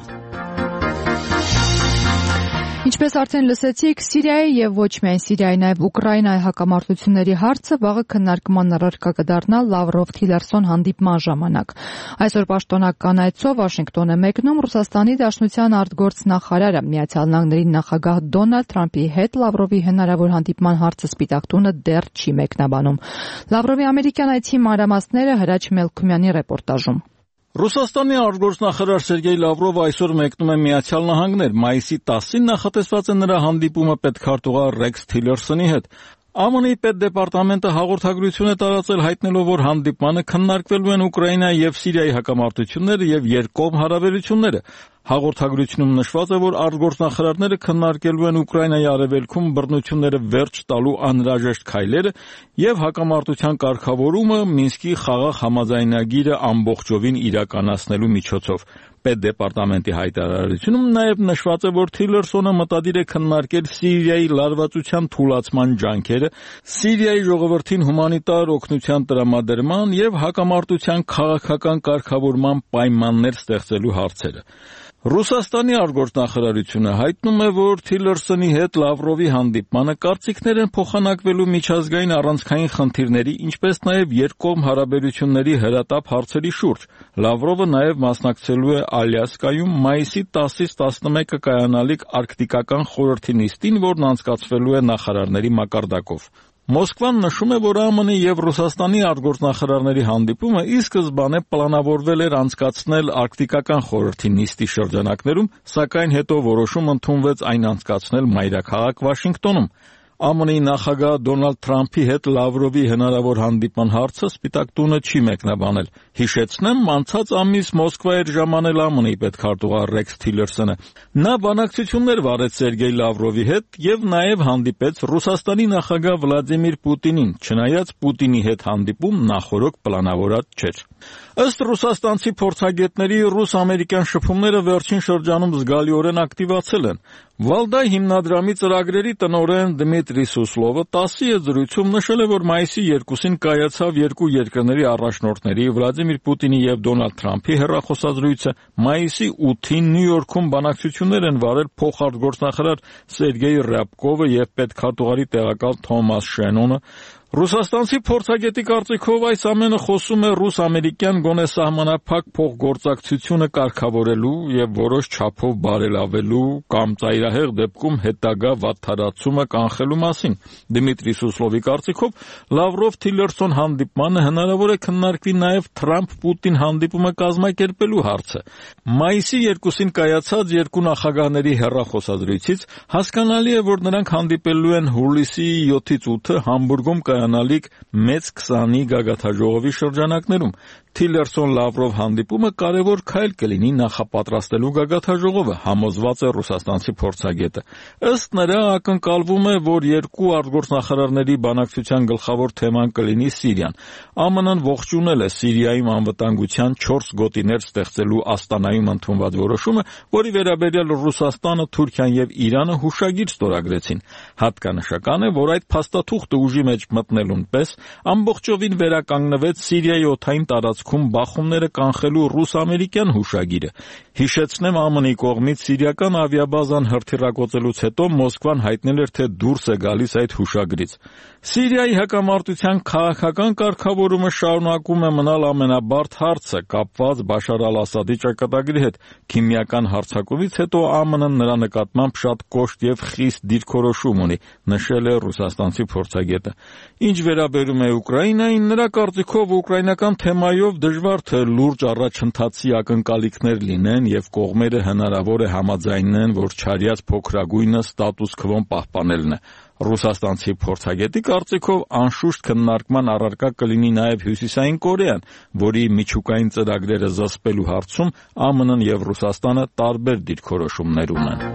Ինչպես արդեն լսեցիք, Սիրիայի եւ ոչ միայն Սիրիայի, նաեւ Ուկրաինայի հակամարտությունների հարցը վաղը քննարկման առարկա կդառնա Լավրով-Թիլերսոն հանդիպման ժամանակ։ Այսօր պաշտոնական այցով Վաշինգտոն է մեկնում Ռուսաստանի Դաշնության արտգործնախարարը։ Միացյալ Նահանգների նախագահ Դոնալդ Թրամփի հետ Լավրովի հնարավոր հանդիպման հարցը Սպիտակ տունը դեռ չի մեկնաբանում։ Լավրովի ամերիկյան այցի մանրամասները Հրաչ Մելքումյանի ռեպորտաժում։ Ռուսաստանի արտգործնախարար Սերգեյ Լավրովը այսօր մեկնում է Միացյալ Նահանգներ։ Մայիսի տասին նախատեսված է նրա հանդիպումը պետքարտուղար Ռեքս Թիլերսոնի հետ։ Է Մ Ն-ի պետդեպարտամենտը հաղորդագրություն է տարածել հայտնելով, որ հանդիպմանը քննարկվելու են Ուկրաինայի եւ Սիրիայի հակամարտությունները եւ երկկողմ հարաբերությունները։ Հաղորդագրությունում նշված է, որ արտգործնախարարները քննարկելու են Ուկրաինայի արևելքում բռնությունները վերջ տալու անհրաժեշտ քայլերը եւ հակամարտության կարգավորումը Մինսկի խաղաղ համաձայնագիրը ամբողջովին իրականացնելու միջոցով։ Պետդեպարտամենտի հայտարարությունում նաև նշված է, որ Թիլերսոնը մտադիր է քննարկել Սիրիայի լարվածության թուլացման ջանքերը, Սիրիայի ժողովրդին հումանիտար օգնության տրամադրման եւ հակամարտության քաղաքական կարգավորման պայմաններ ստեղծելու հարցերը։ Ռուսաստանի արտգործնախարարությունը հայտնում է, որ Թիլերսոնի հետ Լավրովի հանդիպմանը կարծիքներ են փոխանակվելու միջազգային առանցքային խնդիրների, ինչպես նաև երկկողմ հարաբերությունների հրատապ հարցերի շուրջ։ Լավրովը նաև մասնակցելու է Ալյասկայում մայիսի տասից տասնմեկը կայանալիք արկտիկական խորհրդի նիստին, որն անցկացվելու է նախարարների մակարդակով։ Մոսկվան նշում է, որ Է Մ Ն-ի եւ Ռուսաստանի արտգործնախարարների հանդիպումը ի սկզբանե պլանավորվել էր անցկացնել արկտիկական խորհրդի նիստի շրջանակներում, սակայն հետո որոշում ընդունվեց այն անցկացնել մայրաքաղաք Վաշինգտոնում։ Է Մ Ն-ի նախագահ Դոնալդ Թրամփի հետ Լավրովի հնարավոր հանդիպման հարցը Սպիտակ տունը չի մեկնաբանել։ Հիշեցնեմ, անցած ամիս Մոսկվա էր ժամանել Է Մ Ն-ի պետքարտուղար Ռեքս Թիլերսոնը։ Նա բանակցություններ վարեց Սերգեյ Լավրովի հետ եւ նաեւ հանդիպեց Ռուսաստանի նախագահ Վլադիմիր Պուտինին, չնայած Պուտինի հետ հանդիպում նախորոք պլանավորած չէր։ Ըստ ռուսաստանցի փորձագետների, ռուս-ամերիկյան շփումները վերջին շրջանում զգալիորեն ակտիվացել են։ Վալդայ հիմնադրամի ծրագրերի տնօրեն Դմիտրի Սուսլովը տասի զրույցում նշել է, որ մայիսի երկուսին կայացավ երկու երկրների առաջնորդների Վլադիմիր Պուտինի եւ Դոնալդ Թրամփի հեռախոսազրույցը, մայիսի ութին Նյու Յորքում բանակցություններ են վարել փոխարտգործնախարար Սերգեյ Ռյաբկովը եւ պետքարտուղարի տեղակալ Թոմաս Շենոնը։ Ռուսաստանցի փորձագետի կարծիքով այս ամենը խոսում է ռուս-ամերիկյան գոնե սահմանափակ փոխգործակցությունը կարգավորելու եւ որոշ չափով բարելավելու կամ ծայրահեղ դեպքում հետագա վատթարացումը կանխելու մասին։ Դմիտրի Սուսլովի կարծիքով Լավրով-Թիլերսոն հանդիպմանը հնարավոր է քննարկվի նաեւ Թրամփ-Պուտին հանդիպումը կազմակերպելու հարցը։ Մայիսի երկուսին կայացած երկու նախագահների հեռախոսազրույցից հասկանալի է, որ նրանք հանդիպելու են հուլիսի յոթից ութը Համբուրգում կայանալիք մեծ քսանի գագաթաժողովի շրջանակներում։ Թիլերսոն-Լավրով հանդիպումը կարևոր քայլ կլինի նախապատրաստելու գագաթաժողովը, համոզված է ռուսաստանցի փորձագետը։ Ըստ նրա ակնկալվում է, որ երկու արտգործնախարարների բանակցության գլխավոր թեման կլինի Սիրիան։ ԱՄՆ-ն ողջունել է Սիրիայում անվտանգության չորս գոտիներ ստեղծելու Աստանայում ընդունված որոշումը, որի վերաբերյալ Ռուսաստանը, Թուրքիան եւ Իրանը հուշագիր ստորագրեցին։ Հատկանշական է, որ այդ փաստաթուղթը ուժի մեջ մտնելուն պես ամբողջովին վերականգնվեց Սիրիայի օդային տարածքում բախումները կանխելու ռուս-ամերիկյան հուշագիրը։ Հիշեցնեմ, ԱՄՆ-ի կողմից սիրիական ավիաբազան հրթիռակոծելուց հետո Մոսկվան հայտնել էր, թե դուրս է գալիս այդ հուշագրից։ Սիրիայի հակամարտության քաղաքական կարգավորումը շարունակում է մնալ ամենաբարդ հարցը, կապված Բաշար ալ-Ասադի ճակատագրի հետ։ Քիմիական հարձակումից հետո ԱՄՆ-ն նրա նկատմամբ շատ կոշտ եւ խիստ դիրքորոշում ունի, նշել է ռուսաստանցի փորձագետը։ Ինչ վերաբերում է Ուկրաինային, նրա կարծիքով ուկրաինական թեմայով դժվար թե լուրջ առաջընթացի ակնկալիքներ լինեն եւ կողմերը հնարավոր է համաձայնեն, որ չարյաց փոքրագույնը ստատուս քվոն պահպանելն է։ Ռուսաստանցի փորձագետի կարծիքով անշուշտ քննարկման առարկա կլինի նաև Հյուսիսային Կորեան, որի միջուկային ծրագրերը զսպելու հարցում ԱՄՆ-ն եւ Ռուսաստանը տարբեր դիրքորոշումներ ունեն։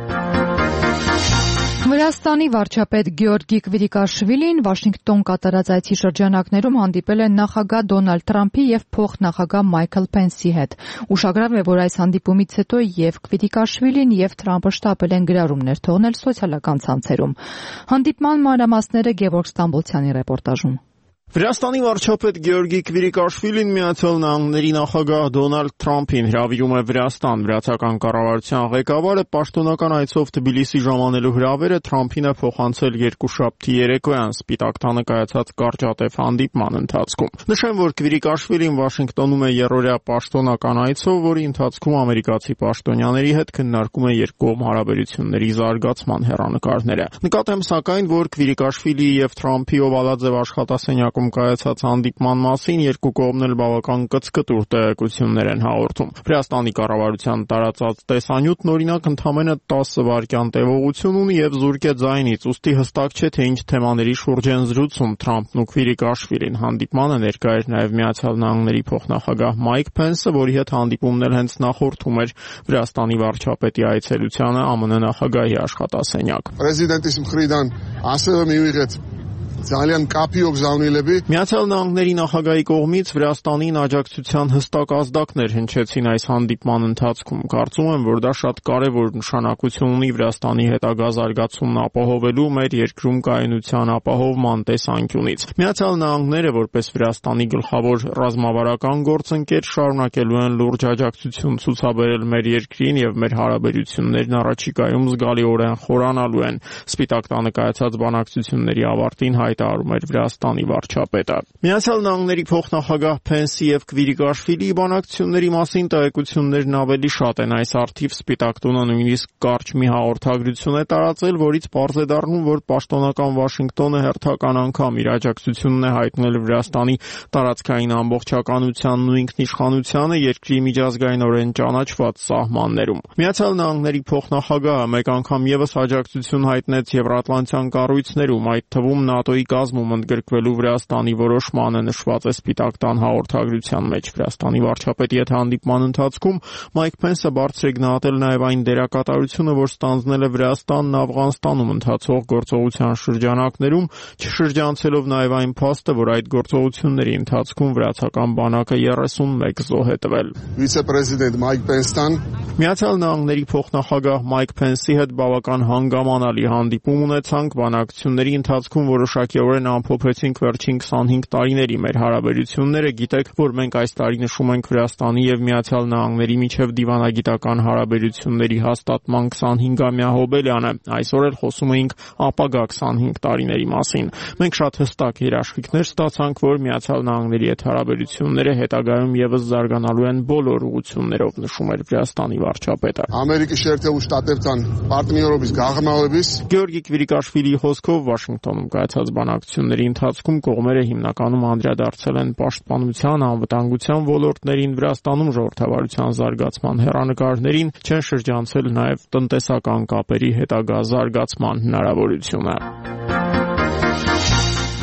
Վրաստանի վարչապետ Գեորգի Կվիրիկաշվիլին Վաշինգտոն կատարած այցի շրջանակներում հանդիպել է նախագահ Դոնալդ Թրամփի եւ փոխնախագահ Մայքլ Փենսի հետ։ Ուշագրավ է, որ այս հանդիպումից հետո եւ Կվիրիկաշվիլին եւ Թրամփը շտապել են գրառումներ թողնել սոցիալական ցանցերում։ Հանդիպման մանրամասները Գևորգ Ստամբոլցյանի ռեպորտաժում։ Վրաստանի վարչապետ Գեորգի Կվիրիկաշվիլին Միացյալ Նահանգների նախագահ Դոնալդ Թրամփին հրավիրում է Վրաստան։ Վրացական կառավարության ղեկավարը պաշտոնական այցով Թբիլիսի ժամանելու հրավերը Թրամփին է փոխանցել երկուշաբթի երեկոյան Սպիտակ տանը կայացած կարճատև հանդիպման ընթացքում։ Նշեմ, որ Կվիրիկաշվիլին Վաշինգտոնում է երրորդյա պաշտոնական այցով, որի ընթացքում ամերիկացի պաշտոնյաների հետ քննարկում է երկկողմ հարաբերությունների զարգացման հեռանկարները։ Նկատեմ սակայն, որ Կվիրիկաշվիլիի եւ Թրամփի Օվալաձև աշխատասենյակում կայացած հանդիպման մասին երկու կողմն էլ բավական կծկտուր տեղեկություններ են հաղորդում։ Վրաստանի կառավարության տարածած տեսանյութն օրինակ ընդամենը տասը վայրկյան տևողություն ունի եւ զուրկ է ձայնից, ուստի հստակ չէ, թե ինչ թեմաների շուրջ են զրուցում Թրամփն ու Կվիրիկաշվիլին։ Հանդիպմանը ներկա էր նաեւ Միացյալ Նահանգների փոխնախագահ Մայք Փենսը, որի հետ հանդիպումն էլ հենց նախորդում էր Վրաստանի վարչապետի այցելությանը ԱՄՆ նախագահի աշխատասենյակ։ Պրեզիդենտի մխրիդան ասել միուղեց Ցալյան կապի օգզաունիլեբի Միացյալ Նահանգների նախագահի կողմից Վրաստանին աջակցության հստակ ազդակներ հնչեցին այս հանդիպման ընթացքում։ Կարծում եմ, որ դա շատ կարևոր նշանակություն ունի Վրաստանի հետագա զարգացումն ապահովելու մեր երկրում կայունության ապահովման տեսանկյունից։ Միացյալ Նահանգները, որպես Վրաստանի գլխավոր ռազմավարական գործընկեր, շարունակելու են լուրջ աջակցություն ցուցաբերել մեր երկրին եւ մեր հարաբերություններն առաջիկայում զգալիորեն խորանալու են։ Սպիտակ տանը կայացած բանակցությունների ավարտին հայտարարում էր Վրաստանի վարչապետը։ Միացյալ Նահանգների փոխնախագահ Փենսի եւ Կվիրիկաշվիլիի բանակցությունների մասին տեղեկություններն ավելի շատ են։ Այս արդիվ Սպիտակ տունը նույնիսկ կարճ մի հաղորդագրություն է տարածել, որից պարզ է դառնում, որ պաշտոնական Վաշինգտոնը հերթական անգամ իր աջակցությունն է հայտնել Վրաստանի տարածքային ամբողջականությանն ու ինքնիշխանությանը երկրի միջազգայինորեն ճանաչված սահմաններում։ Միացյալ Նահանգների փոխնախագահը մեկ անգամ եւս աջակցություն հայտնեց Եվրատլանտյան կառույցներում, այդ թվում ՆԱՏՕ-ի կազմում ընդգրկվելու Վրաստանի որոշմանը նշված է Սպիտակ տան հաղորդագրության մեջ։ Վրաստանի վարչապետի հետ հանդիպման ընթացքում Մայք Փենսը բարձր է գնահատել նաև այն դերակատարությունը, որ ստանձնել է Վրաստանն Աֆղանստանում ընթացող գործողության շրջանակներում, չշրջանցելով նաև այն փաստը, որ այդ գործողությունների ընթացքում վրացական բանակը երեսունմեկ զոհ է տվել։ Վիցե-պրեզիդենտ Մայք Փենսն Միացյալ Նահանգների փոխնախագահ Մայք Փենսի հետ բավական հանգամանալի հանդիպում ունեցանք։ Բանակցությունների ընթացքում որոշակիորեն ամփոփեցինք վերջին քսանհինգ տարիների մեր հարաբերությունները։ Գիտեք, որ մենք այս տարի նշում ենք Վրաստանի եւ Միացյալ Նահանգների միջև դիվանագիտական հարաբերությունների հաստատման քսանհինգամյա հոբելյանը։ Այսօր էլ խոսում էինք ապագա քսանհինգ տարիների մասին։ Մենք շատ հստակ երաշխիքներ ստացանք, որ Միացյալ Նահանգների հետ հարաբերությունները հետագայում եւս զարգանալու են բոլոր ուղղություններով, նշում էր Վրաստանի վարչապետը։ Ամերիկի շերտը ու շտատերտան պարտներովից գաղմալեբիս Գեորգի Կվիրիկաշվիլիի խոսքով Վաշինգտոնում կայացած բանակցությունների ընթացքում կողմերը հիմնականում անդրադարձել են պաշտպանության, անվտանգության ոլորտներին, Վրաստանում ժողովրդավարության զարգացման հեռանկարներին, չեն շրջանցել նաև տնտեսական կապերի հետագա զարգացման հնարավորությունը։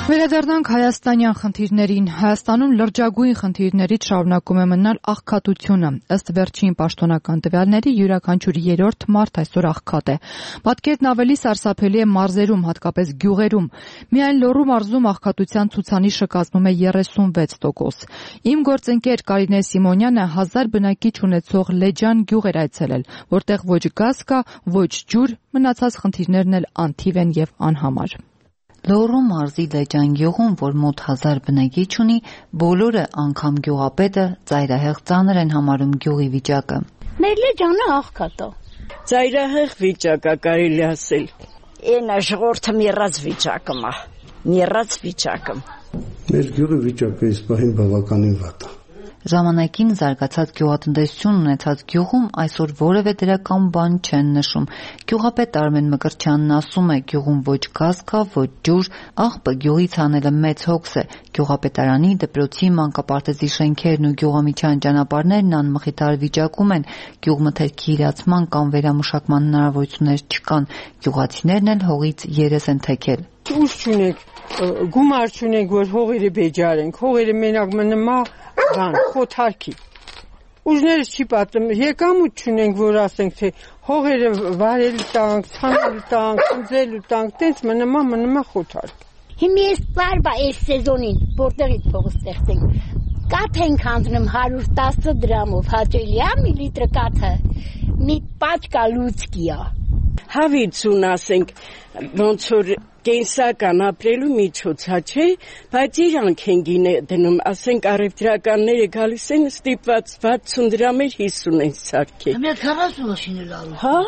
Վերադառնանք հայաստանյան խնդիրներին։ Հայաստանում լրջագույն խնդիրներից շարունակում է մնալ աղքատությունը։ Ըստ վերջին պաշտոնական տվյալների յուրաքանչյուր երրորդ մարդ այսօր աղքատ է։ Պատկերն ավելի սարսափելի է մարզերում, հատկապես գյուղերում։ Միայն Լոռու մարզում աղքատության ցուցանիշը կազմում է երեսունվեց տոկոս։ Իմ գործընկեր Կարինե Սիմոնյանը հազար բնակիչ ունեցող Լեջան գյուղ էր այցելել, որտեղ ոչ գազ կա, ոչ ջուր, մնացած խնդիրներն էլ անթիվ են եւ անհամար։ Լոռու մարզի Լեջան գյուղում, որ մոտ հազար բնակիչ ունի, բոլորը, անգամ գյուղապետը, ծայրահեղ ծանր են համարում գյուղի վիճակը։ Մեր Լեջանը աղքատ է։ Ծայրահեղ վիճակ է, կարելի ասել։ Էնա ժողովուրդը մեռած վիճակում է։ Մեռած վիճակում։ Մեր գյուղի վիճակը այս պահին բավականին վատ է։ Ժամանակին զարգացած գյուղատնտեսություն ունեցած գյուղում այսօր որևէ դրական բան չեն նշում։ Գյուղապետ Արմեն Մկրտչյանն ասում է, գյուղում ոչ գազ կա, ոչ ջուր, աղբը գյուղից հանելը մեծ հոգս է։ Գյուղապետարանի, դպրոցի, մանկապարտեզի շենքերն ու գյուղամիջյան ճանապարհներն անմխիթար վիճակում են, գյուղմթերքի իրացման կամ վերամշակման հնարավորություններ չկան, գյուղացիներն էլ հողից երես են թեքել։ Ուժ չունենք, գումար չունենք, որ հողերը բեջարենք, հողերը մենակ մնումա բան, խոթարքի։ Ուժները չի պատում, եկամուտ չունենք, որ ասենք, թե հողերը վարել տանք, ցանել տանք, ծնձել տանք, տենց մնումա, մնումա խոթարք։ Հիմի ես բարբա այս սեզոնին, որտեղից փող ստեղծենք, կաթ ենք հանձնում հարյուր տասը դրամով, հաճելի է մի լիտր կաթը, մի պաճկա լուծկի է։ Հավիցուն ասենք, ոնց որ կենսական ապրելու միջոց է, չէ, բայց իրանք են գինե դնում, ասենք առևտրականները գալիս են ստիպված վաթսուն դրամեր հիսուն են սարքել։ Համյա քառասուն մաշին էլ ալու։ Հա։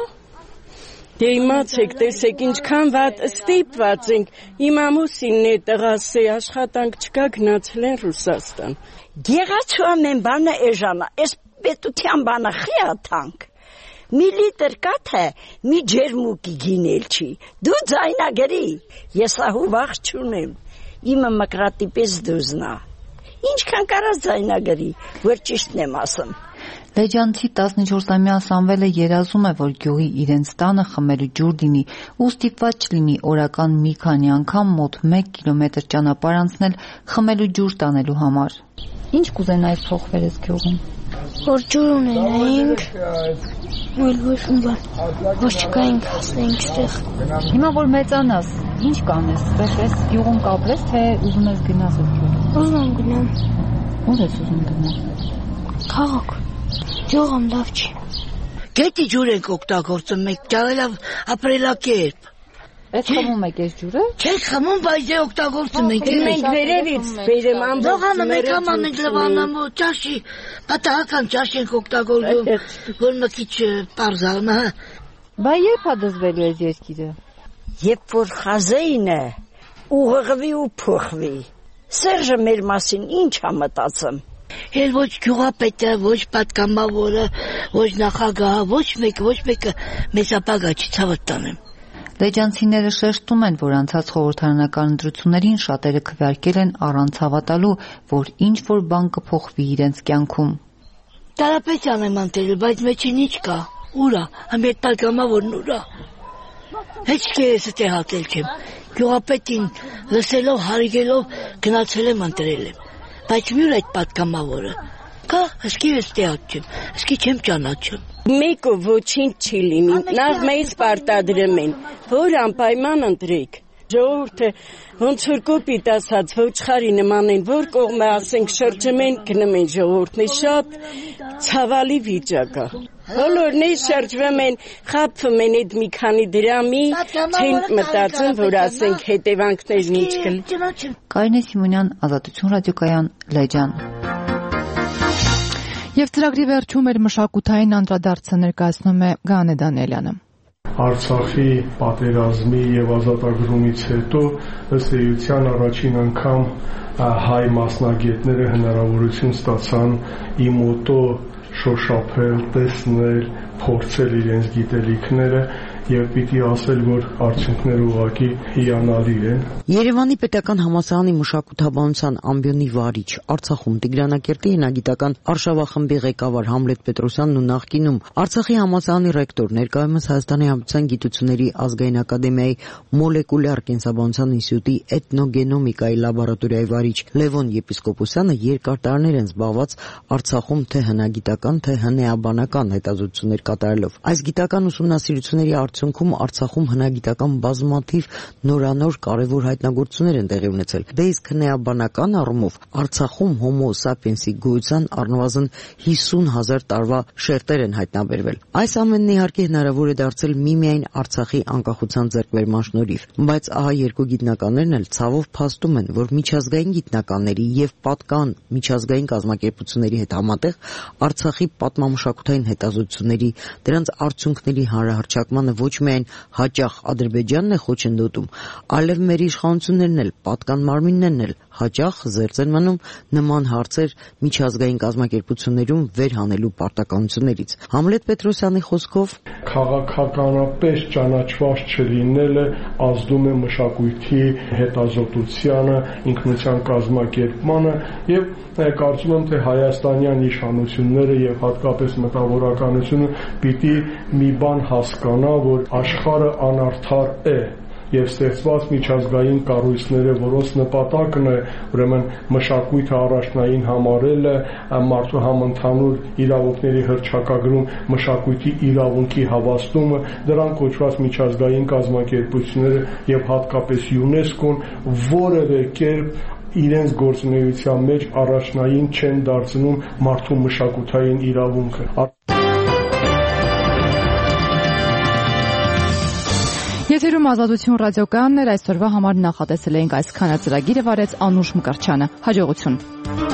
Դե իմացեք, տեսեք ինչքան վատ ստիպված ենք, իմ ամուսինն է տղաս է, աշխատանք չկա, գնացել են Ռուսաստան։ Գեղացու ամեն բանը էժանա, այս պետության բանը խիաթանք։ Մի լիտր կաթը մի ջերմուկի գինել չի, դու ձայնագրի, ես ահու վաղ չունեմ, իմը մկրատի պես դուզնա, ինչքան կարաս ձայնագրի, որ ճիշտն եմ ասում։ Լեջանցի տասնչորսամյա Սամվելը երազում է, որ գյուղի իրենց տանը խմելու ջուր լինի ու ստիպված չլինի օրական մի քանի անգամ մոտ մեկ կիլոմետր ճանապարհ անցնել խմելու ջուր տանելու համար։ Ինչ կուզենայիք փոխվել այս գյուղում։ Որ ջուր ունենայինք, որ ոչ մի բան, որ չկայինք հասնեինք ստեղ։ Հիմա որ մեծանաս, ինչ կանես, ստեղ ես գյուղում կապրես, թե ուզում ես գնաս այդ գյուղ։ Ուզում եմ գնամ։ Ուր ես ուզում գնալ։ Քաղաք։ Գյուղում լավ չի։ Գետի ջուր ենք օգտագործում, մենք ճարելավ ապրելակերպ։ Էս խմում եք այս ջուրը։ Չենք խմում, բայց դե օգտագործում ենք։ Մենք վերևից բերեմ ամբողջ։ Դողանը մեկ աման ենք լվանամո ճաշի, պատահական ճաշ ենք օգտագործում, որ մի քիչ պարզանա։ Բա երբ է դզվելու այս երկիրը։ Երբ որ խազեինը ուղղվի ու փոխվի։ Սերժը մեր մասին ինչ է մտածում։ Էլ ոչ գյուղապետը, ոչ պատգամավորը, ոչ նախագահը, ոչ մեկ, ոչ մեկը մեզ ապագա չի ցավոտ տանեմ։ Լեջանցիները շեշտում են, որ անցած խորհրդարանական ընտրություններին շատերը քվեարկել են առանց հավատալու, որ ինչ-որ բան կփոխվի իրենց կյանքում։ Տարապետյան եմ անտերել, բայց մեջին ինչ կա, ուրա, ամետ պատգամավորն ուրա։ Heç կերեսը տեղատել չեմ, գյուղապետին լսելով, հարիգելով գնացել եմ անտրել եմ, բայց մյուր այդ պատգամավորը, կա, հսկի ես տեղատ չեմ, հսկի չեմ ճանաչում։ Մեկը ոչինչ չի լինի, նախ մեզ պարտադրում են, որ անպայման ընտրեք։ Ժողովուրդը ոնց որ կոպիտ ասած ոչխարի նման են, որ կողմը ասենք շրջում են, գնում են ժողովուրդն է շատ ցավալի վիճակ է։ Բոլորն է շրջվում են, խաբվում են այդ մի քանի դրամի, չեն մտածում, որ ասենք հետևանքներն ինչ կլինի։ Կարինե Սիմոնյան, Ազատություն ռադիոկայան, Լեջան։ Եվ ծրագրի վերջում էր մշակութային անդրադարձը ներկայացնում է Գանե Դանիելյանը։ Արցախի պատերազմի եւ ազատագրումից հետո ըստ էության առաջին անգամ հայ մասնագետները հնարավորություն ստացան իմոտո շոշափել, տեսնել, փորձել իրենց գիտելիքները եւ պիտի ասել, որ արդյունքները ուղղակի հիանալի են։ Երևանի պետական համալսարանի մշակութաբանության ամբիոնի վարիչ, Արցախում Տիգրանակերտի հնագիտական արշավախմբի ղեկավար Համլետ Պետրոսյանն ու նախկինում Արցախի համալսարանի ռեկտոր, ներկայումս Հայաստանի Հանրապետության Գիտությունների ազգային ակադեմիայի մոլեկուլյար կենսաբանության ինստիտուտի էթնոգենոմիկայի լաբորատորիայի վարիչ Լևոն Եպիսկոպոսյանը երկար տարիներ են զբաղված Արցախում թե հնագիտական, թե հնեաբանական հետազոտություններ կատարելով։ Այս գիտական ուսումնասիրությունների արդյունքում Արցախում հնագիտական բազմաթիվ նորանոր կարևոր հայտնագործություններ են տեղի ունեցել։ Դե իսկ հնեաբանական առումով Արցախում հոմո սապիենսի գոյության առնվազն հիսուն հազար տարվա շերտեր են հայտնաբերվել։ Այս ամենն իհարկե հնարավոր է դարձել միմիայն Արցախի անկախության ձեռքբերման շնորհիվ, բայց ահա երկու գիտնականներն էլ ցավով փաստում են, որ միջազգային գիտնականների եւ պատկան միջազգային կազմակերպությունների հետ համատեղ Արցախի պատմամշակութային հետազոտությունների, դրանց արդյունքների հանրահռչակմանը ոչ միայն հաճախ Ադրբեջանն է խոչընդոտում, այլև մեր իշխանություններն էլ, պատկան մարմիններն էլ հաճախ զերծ են մնում նման հարցեր միջազգային կազմակերպություններում վերհանելու պարտականություններից։ Համլետ Պետրոսյանի խոսքով քաղաքականապես ճանաչված չլինելը ազդում է մշակույթի հետազոտությանը, ինքնության կազմակերպմանը եւ կարծում եմ, թե հայաստանյան իշխանությունները եւ հատկապես մտավորականությունը պիտի մի բան հասկանա, որ աշխարհը անարդար է եւ ստեղծված միջազգային կառույցները, որոնց նպատակն է ուրեմն մշակույթը առաջնային համարելը, մարդու համընդհանուր իրավունքների հռչակագրում մշակույթի իրավունքի հավաստումը, դրան կոչված միջազգային կազմակերպությունները եւ հատկապես ՅՈՒՆԵՍԿՕ-ն որևէ կերպ իրենց գործունեության մեջ առաջնային չեն դարձնում մարդու մշակութային իրավունքը։ Եթերում Ազատություն ռադիոկայանն էր, այսօրվա համար նախատեսել էինք այսքանը, ծրագիրը վարեց Անուշ Մկրտչյանը։ Հաջողություն։